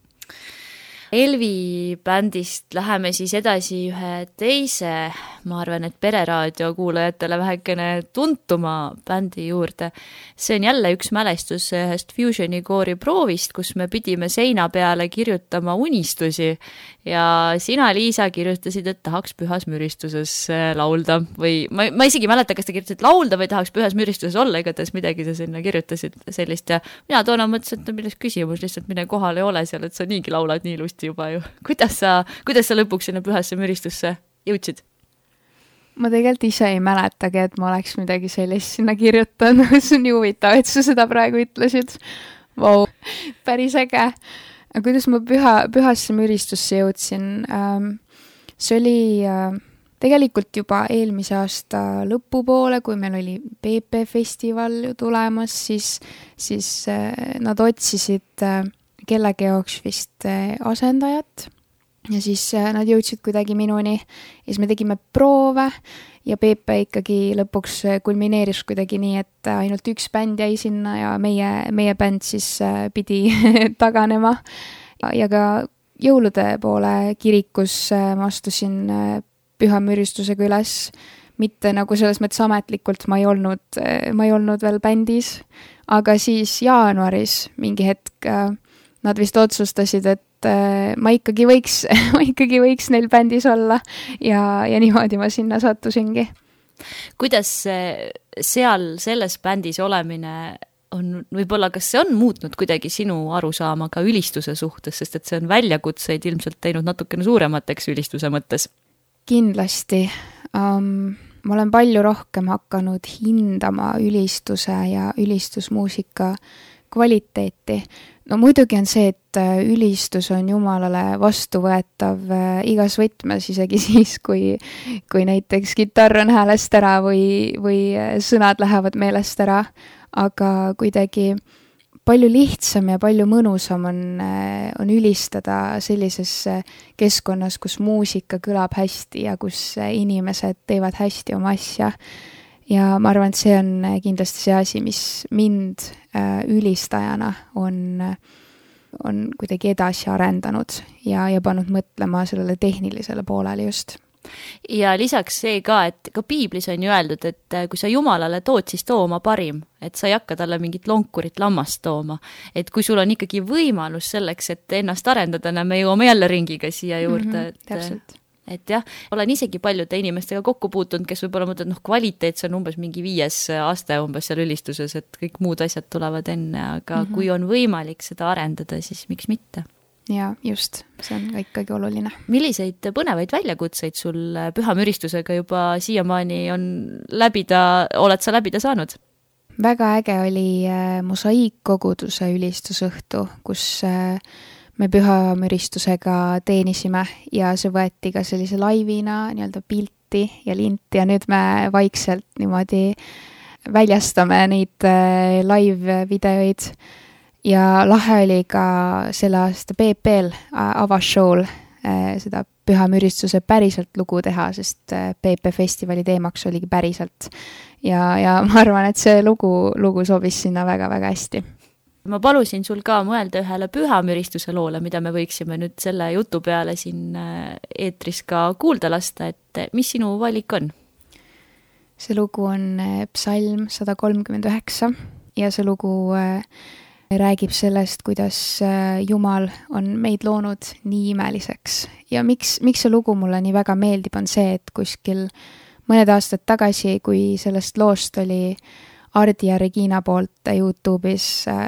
Elvi bändist läheme siis edasi ühe teise, ma arvan, et Pereraadio kuulajatele vähekene tuntuma bändi juurde. See on jälle üks mälestus ühest Fusioni koori proovist, kus me pidime seina peale kirjutama unistusi ja sina, Liisa, kirjutasid, et tahaks Pühas müristuses laulda või ma, ma isegi mäleta, kas te kirjutasid laulda või tahaks Pühas müristuses olla, igatahes midagi sa sinna kirjutasid sellist ja mina toona mõtlesin, et milles küsimus, lihtsalt mine kohal ei ole seal, et sa niigi laulad nii ilusti juba ju. Kuidas sa, kuidas sa lõpuks sinna Pühasse müristusse jõudsid? Ma tegelikult ise ei mäletagi, et ma oleks midagi sellist sinna kirjutanud. See on nii huvitav, et sa seda praegu ütlesid. Vau, päris äge. Kuidas ma püha, Pühasse müristusse jõudsin? See oli tegelikult juba eelmise aasta lõpupoole, kui meil oli P P festival tulemas, siis, siis nad otsisid kellegi jaoks vist asendajat ja siis nad jõudsid kuidagi minuni ja siis me tegime proove ja P P ikkagi lõpuks kulmineeris kuidagi nii, et ainult üks bänd jäi sinna ja meie, meie bänd siis pidi taganema ja ka jõulude poole kirikus ma astusin Püha müristusega üles, mitte nagu selles mõttes ametlikult ma ei olnud, ma ei olnud veel bändis, aga siis jaanuaris mingi hetk nad vist otsustasid, et ma ikkagi võiks, ma ikkagi võiks neil bändis olla ja, ja niimoodi ma sinna sattusingi. Kuidas seal selles bändis olemine on, võib-olla kas see on muutnud kuidagi sinu arusaama ka ülistuse suhtes, sest et see on väljakutseid ilmselt teinud natukene suuremateks ülistuse mõttes? Kindlasti. Um, ma olen palju rohkem hakanud hindama ülistuse ja ülistusmuusika kvaliteeti. No muidugi on see, et ülistus on Jumalale vastuvõetav igas võtmes, isegi siis, kui, kui näiteks kitarr on häälest ära või, või sõnad lähevad meelest ära, aga kuidagi palju lihtsam ja palju mõnusam on, on ülistada sellises keskkonnas, kus muusika kõlab hästi ja kus inimesed teevad hästi oma asja. Ja ma arvan, et see on kindlasti see asi, mis mind äh, ülistajana on, on kuidagi edasi arendanud ja, ja pannud mõtlema sellele tehnilisele poolele just. Ja lisaks see ka, et ka piiblis on ju öeldud, et kui sa Jumalale tood, siis too oma parim, et sa ei hakka talle mingit lonkurit lammast tooma. Et kui sul on ikkagi võimalus selleks, et ennast arendada, me jõuame jälle ringiga siia juurde. Mm-hmm, et, täpselt. Et jah, olen isegi paljude inimestega kokku puutunud, kes võib-olla mõtled, noh, kvaliteet, see on umbes mingi viies aste umbes seal ülistuses, et kõik muud asjad tulevad enne, aga mm-hmm. kui on võimalik seda arendada, siis miks mitte? Ja just, see on ka ikkagi oluline. Milliseid põnevaid väljakutseid sul Püha müristusega juba siiamaani on läbida, oled sa läbida saanud? Väga äge oli mosaiikkoguduse ülistusõhtu, kus me Püha müristusega teenisime ja see võeti ka sellise laivina nii-öelda pilti ja linti ja nüüd me vaikselt niimoodi väljastame neid live-videoid ja lahe oli ka selle aasta P P-l avashow'l seda Püha müristuse päriselt lugu teha, sest P P festivali teemaks oligi päriselt ja, ja ma arvan, et see lugu, lugu sobis sinna väga-väga hästi. Ma palusin sul ka mõelda ühele Püha müristuse loole, mida me võiksime nüüd selle jutu peale siin eetris ka kuulda lasta, et mis sinu valik on? See lugu on psalm sada kolmkümmend üheksa ja see lugu räägib sellest, kuidas Jumal on meid loonud nii imeliseks. Ja miks, miks see lugu mulle nii väga meeldib, on see, et kuskil mõned aastad tagasi, kui sellest loost oli Ardi ja Regina poolt YouTube'is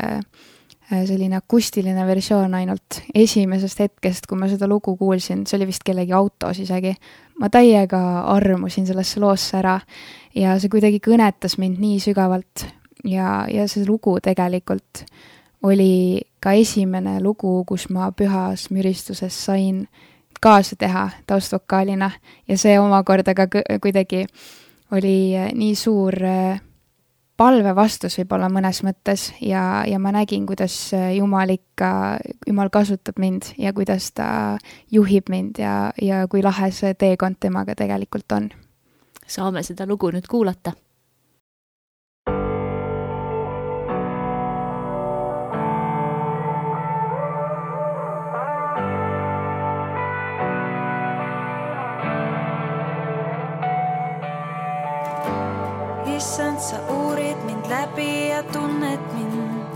selline akustiline versioon ainult esimesest hetkest, kui ma seda lugu kuulsin, see oli vist kellegi autos isegi. Ma täiega armusin sellesse loosse ära ja see kuidagi kõnetas mind nii sügavalt ja, ja see lugu tegelikult oli ka esimene lugu, kus ma Pühas müristuses sain kaasa teha taustvokaalina ja see omakorda ka kuidagi oli nii suur palve vastus võib-olla mõnes mõttes ja, ja ma nägin, kuidas Jumal ikka, Jumal kasutab mind ja kuidas ta juhib mind ja, ja kui lahe see teekond temaga tegelikult on. Saame seda lugu nüüd kuulata. Issand, sa uurid mind läbi ja tunned mind.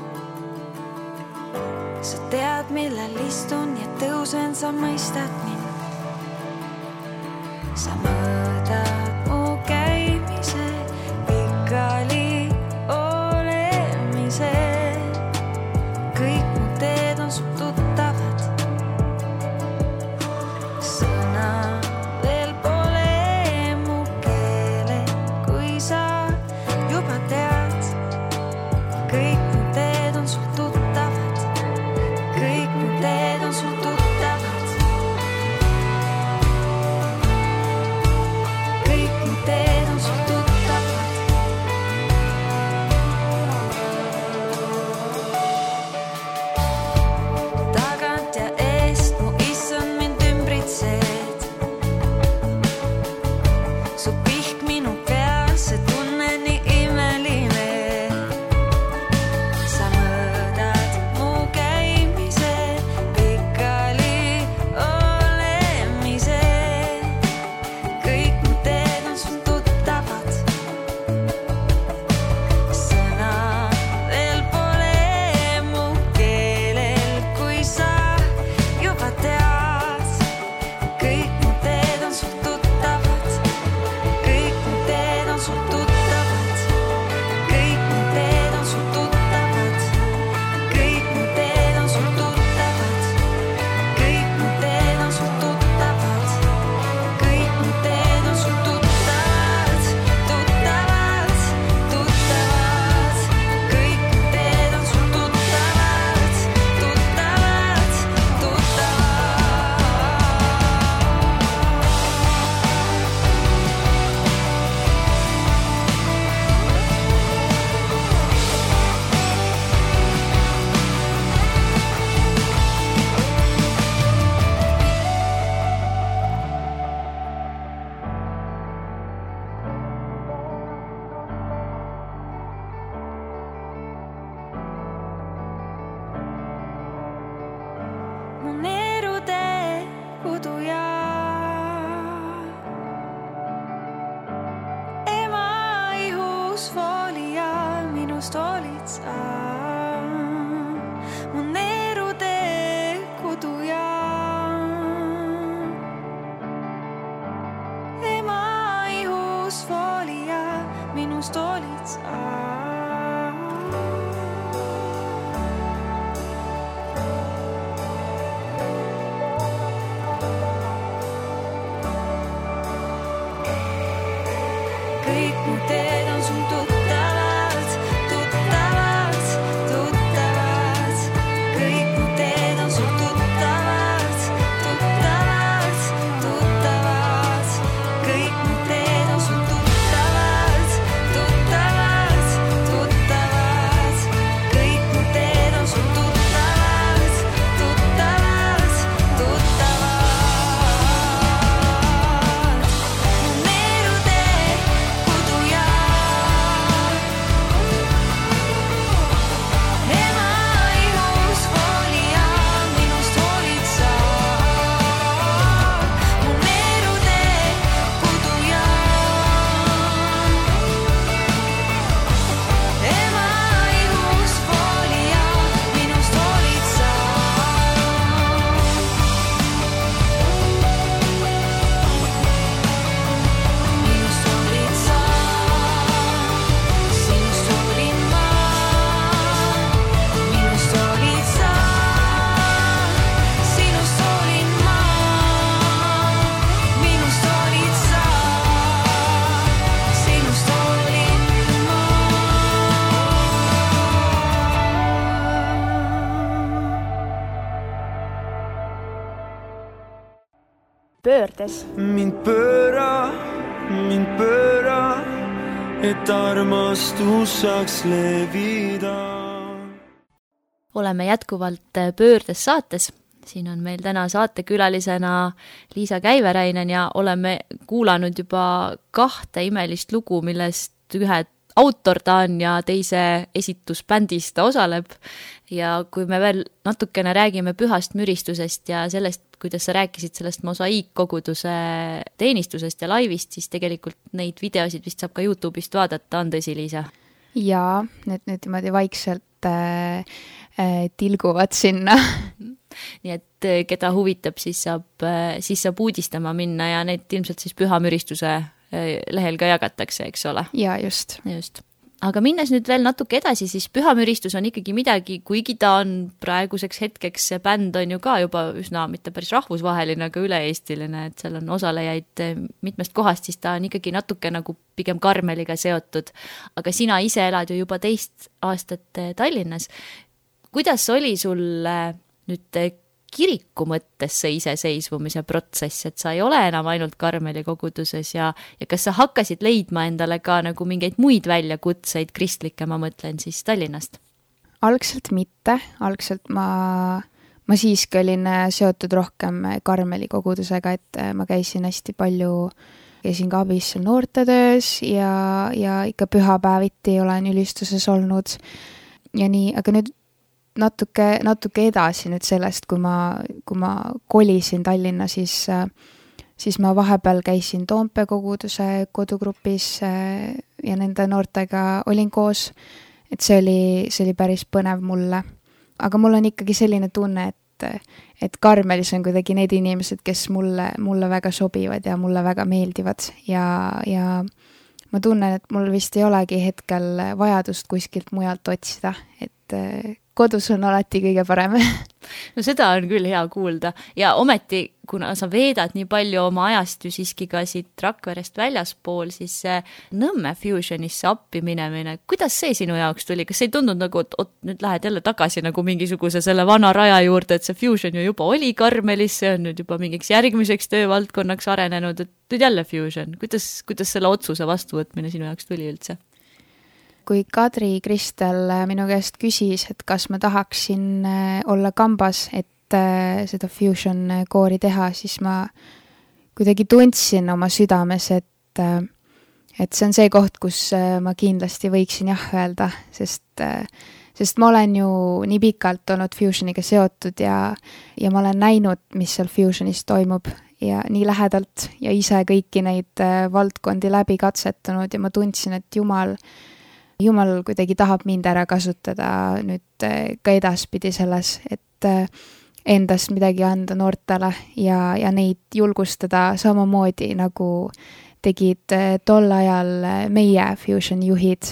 Sa tead, millal istun ja tõusen, sa mõistad mind. Sa mõõdad mu käimise, pikali olemise. Kõik mu teed on su tuttavad. Sõna veel pole mu keele, kui sa juba tead. Kõik mu teed on sul tuttavad. Kõik mu teed on sul tuttavad. Kõik mu teed on sul tuttavad. Tagant ja eest mu issand mind ümbritsed. Su pihk minu peas, see tunne nii imeline. Sa mõõdad mu käimise, pikali olemise. Kõik mu teed on sul tuttavad. Sõna veel pole mu keelel, kui sa juba tead. Kõik mu teed on sul tuttavad. Kõik mu teed on sul tuttavad. Kõik mu teed on sul tuttavad. Kõik mu teed on sul tuttavad. Kõik mu teed on sul tuttavad. Kõik mu teed on sul tuttavad. Tuttavad, tuttavad. Kõik mu teed on sul tuttavad. Tuttavad, mun neerude kuduja. Ema ihus voolija, minust hoolid sa. Mun neerude kuduja. Ema ihus voolija, minust hoolid sa. Kõik mu teed on sul tuttavad, tuttavad. pöördes. mind pööra, mind pööra, et armastus saaks levida. Oleme jätkuvalt Pöördes saates. Siin on meil täna saatekülalisena Liisa Käiväräinen ja oleme kuulanud juba kahte imelist lugu, millest ühe autor ta on ja teise esitusbändis ta osaleb. Ja kui me veel natukene räägime Pühast müristusest ja sellest, kuidas sa rääkisid sellest mosaiikkoguduse teenistusest ja laivist, siis tegelikult neid videosid vist saab ka YouTube'ist vaadata, on tõsi, Liisa? Jaa, need nüüd niimoodi vaikselt äh, äh, tilguvad sinna. Nii et keda huvitab, siis saab, siis saab uudistama minna ja need ilmselt siis Püha müristuse lehel ka jagatakse, eks ole? Jaa, just. just. Aga minnes nüüd veel natuke edasi, siis Püha müristus on ikkagi midagi, kuigi ta on praeguseks hetkeks, see bänd on ju ka juba üsna mitte päris rahvusvaheline, aga üle-eestiline, et seal on osalejaid mitmest kohast, siis ta on ikkagi natuke nagu pigem Karmeliga seotud. Aga sina ise elad ju juba teist aastat Tallinnas. Kuidas oli sul nüüd kiriku mõttes see iseseisvumise protsess, et sa ei ole enam ainult Karmeli koguduses ja, ja kas sa hakkasid leidma endale ka nagu mingeid muid väljakutseid, kristlikke, ma mõtlen siis Tallinnast? Algselt mitte, algselt ma, ma siiski olin seotud rohkem Karmeli kogudusega, et ma käisin hästi palju, käisin ka abis seal noortetöös ja, ja ikka pühapäeviti olen ülistuses olnud ja nii, aga nüüd natuke, natuke edasi nüüd sellest, kui ma, kui ma kolisin Tallinna, siis, siis ma vahepeal käisin Toompea koguduse kodugrupis ja nende noortega olin koos, et see oli, see oli päris põnev mulle. Aga mul on ikkagi selline tunne, et, et Karmelis on kuidagi need inimesed, kes mulle, mulle väga sobivad ja mulle väga meeldivad ja, ja ma tunnen, et mul vist ei olegi hetkel vajadust kuskilt mujalt otsida, et kodus on alati kõige parem. No seda on küll hea kuulda ja ometi, kuna sa veedad nii palju oma ajast ju siiski ka siit Rakverest väljaspool, siis Nõmme Fusionisse appi minemine, kuidas see sinu jaoks tuli? Kas ei tundnud nagu, et ot, nüüd lähed jälle tagasi nagu mingisuguse selle vana raja juurde, et see Fusion ju juba oli Karmelis, see on nüüd juba mingiks järgmiseks töövaldkonnaks arenenud, et nüüd jälle Fusion. Kuidas, kuidas selle otsuse vastuvõtmine sinu jaoks tuli üldse? Kui Kadri Kristel minu käest küsis, et kas ma tahaksin olla kambas, et seda Fusion koori teha, siis ma kuidagi tundsin oma südames, et, et see on see koht, kus ma kindlasti võiksin jah öelda, sest, sest ma olen ju nii pikalt olnud Fusioniga seotud ja, ja ma olen näinud, mis seal Fusionis toimub ja nii lähedalt ja ise kõiki neid valdkondi läbi katsetanud ja ma tundsin, et Jumal Jumal kuidagi tahab mind ära kasutada nüüd ka edaspidi selles, et endast midagi anda noortele ja, ja neid julgustada samamoodi, nagu tegid tol ajal meie Fusion juhid.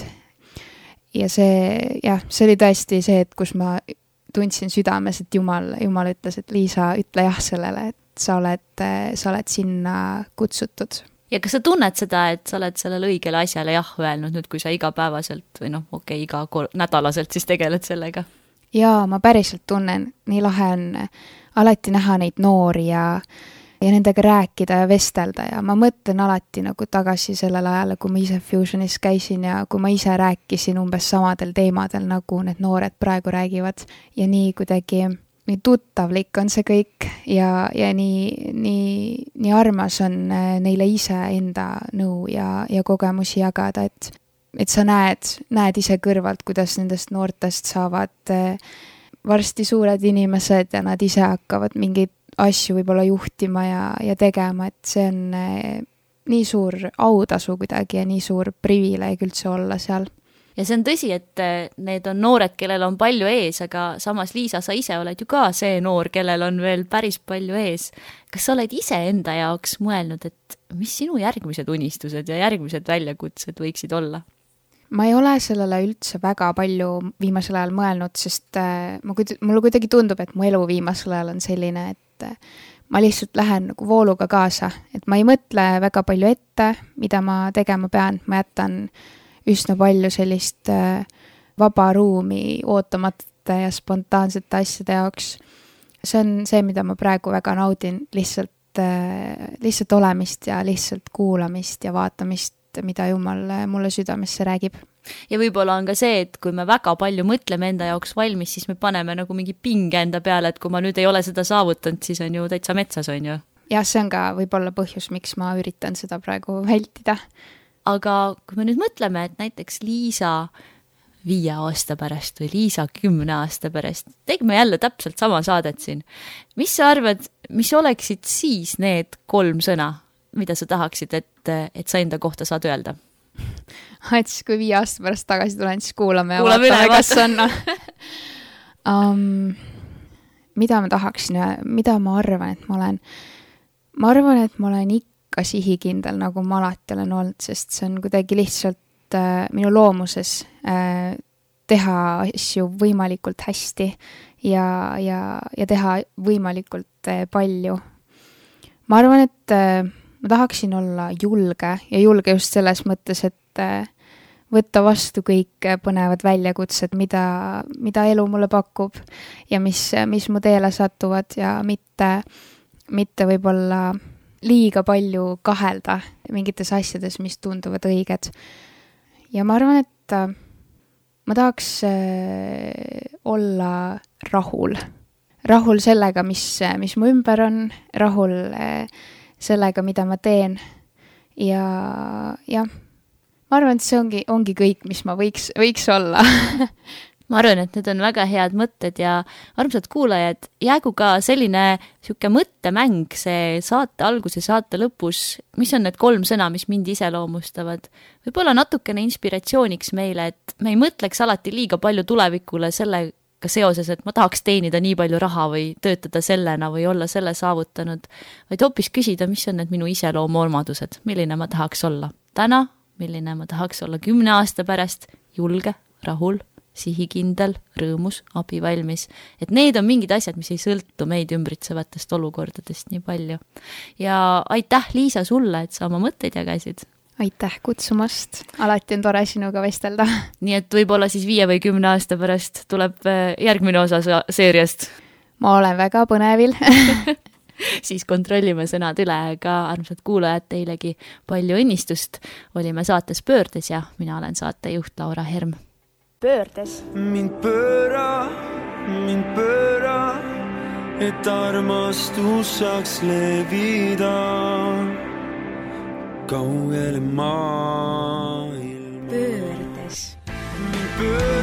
Ja see, jah, see oli tõesti see, et kus ma tundsin südames, et Jumal, Jumal ütles, et Liisa, ütle jah sellele, et sa oled, sa oled sinna kutsutud. Ja kas sa tunned seda, et sa oled sellele õigele asjale jah öelnud nüüd, kui sa igapäevaselt või noh, okei, iga kor- nädalaselt siis tegeled sellega? Jaa, ma päriselt tunnen, nii lahe on alati näha neid noori ja, ja nendega rääkida ja vestelda ja ma mõtlen alati nagu tagasi sellele ajale, kui ma ise Fusionis käisin ja kui ma ise rääkisin umbes samadel teemadel, nagu need noored praegu räägivad ja nii kuidagi nii tuttavlik on see kõik ja, ja nii, nii, nii armas on neile ise enda nõu ja, ja kogemusi jagada, et, et sa näed, näed ise kõrvalt, kuidas nendest noortest saavad varsti suured inimesed ja nad ise hakkavad mingeid asju võib-olla juhtima ja, ja tegema, et see on nii suur autasu kuidagi ja nii suur privileeg üldse olla seal. Ja see on tõsi, et need on noored, kellel on palju ees, aga samas Liisa, sa ise oled ju ka see noor, kellel on veel päris palju ees. Kas sa oled ise enda jaoks mõelnud, et mis sinu järgmised unistused ja järgmised väljakutsed võiksid olla? Ma ei ole sellele üldse väga palju viimasel ajal mõelnud, sest ma, mulle kuidagi tundub, et mu elu viimasel ajal on selline, et ma lihtsalt lähen nagu vooluga kaasa, et ma ei mõtle väga palju ette, mida ma tegema pean, ma jätan üsna palju sellist vaba ruumi ootamatute ja spontaansete asjade jaoks. See on see, mida ma praegu väga naudin, lihtsalt äh, lihtsalt olemist ja lihtsalt kuulamist ja vaatamist, mida Jumal mulle südamesse räägib. Ja võib-olla on ka see, et kui me väga palju mõtleme enda jaoks valmis, siis me paneme nagu mingi pinge enda peale, et kui ma nüüd ei ole seda saavutanud, siis on ju täitsa metsas, on ju. Jah, see on ka võib-olla põhjus, miks ma üritan seda praegu vältida. Aga kui me nüüd mõtleme, et näiteks Liisa viie aasta pärast või Liisa kümne aasta pärast, tegime jälle täpselt sama saadet siin. Mis sa arvad, mis oleksid siis need kolm sõna, mida sa tahaksid, et, et sa enda kohta saad öelda? Et siis kui viie aasta pärast tagasi tulen, siis kuulame ja kuulame vaatame, üle, kas on. um, mida ma tahaksin ja mida ma arvan, et ma olen? Ma arvan, et ma olen ikka sihikindel, nagu ma alati olen olnud, sest see on kuidagi lihtsalt äh, minu loomuses äh, teha asju võimalikult hästi ja, ja, ja teha võimalikult äh, palju. Ma arvan, et äh, ma tahaksin olla julge ja julge just selles mõttes, et äh, võtta vastu kõik põnevad väljakutsed, mida, mida elu mulle pakub ja mis, mis mu teele satuvad ja mitte, mitte võib-olla liiga palju kahelda mingites asjades, mis tunduvad õiged. Ja ma arvan, et äh, ma tahaks äh, olla rahul. Rahul sellega, mis, mis mu ümber on, rahul äh, sellega, mida ma teen ja jah, ma arvan, et see ongi, ongi kõik, mis ma võiks, võiks olla. Ma arvan, et need on väga head mõtted ja armsad kuulajad, jäägu ka selline siuke mõttemäng see saate algus ja saate lõpus, mis on need kolm sõna, mis mind iseloomustavad. Võib-olla natukene inspiratsiooniks meile, et me ei mõtleks alati liiga palju tulevikule sellega seoses, et ma tahaks teenida nii palju raha või töötada sellena või olla selle saavutanud, vaid hoopis küsida, mis on need minu iseloomuomadused, milline ma tahaks olla täna, milline ma tahaks olla kümne aasta pärast, julge, rahul, sihikindel, rõõmus, abivalmis. Et need on mingid asjad, mis ei sõltu meid ümbritsevatest olukordadest nii palju. Ja aitäh, Liisa, sulle, et sa oma mõtteid jagasid. Aitäh kutsumast, alati on tore sinuga vestelda. Nii et võib-olla siis viie või kümne aasta pärast tuleb järgmine osa seeriast. Ma olen väga põnevil. Siis kontrollime sõnad üle, aga armsad kuulajad, teilegi palju õnnistust. Olime saates Pöördes ja mina olen saatejuht Laura Herm. Pöördes. Mind pööra, mind pööra, et armastus saaks levida kaugele maailma. Pöördes. Mind pööra.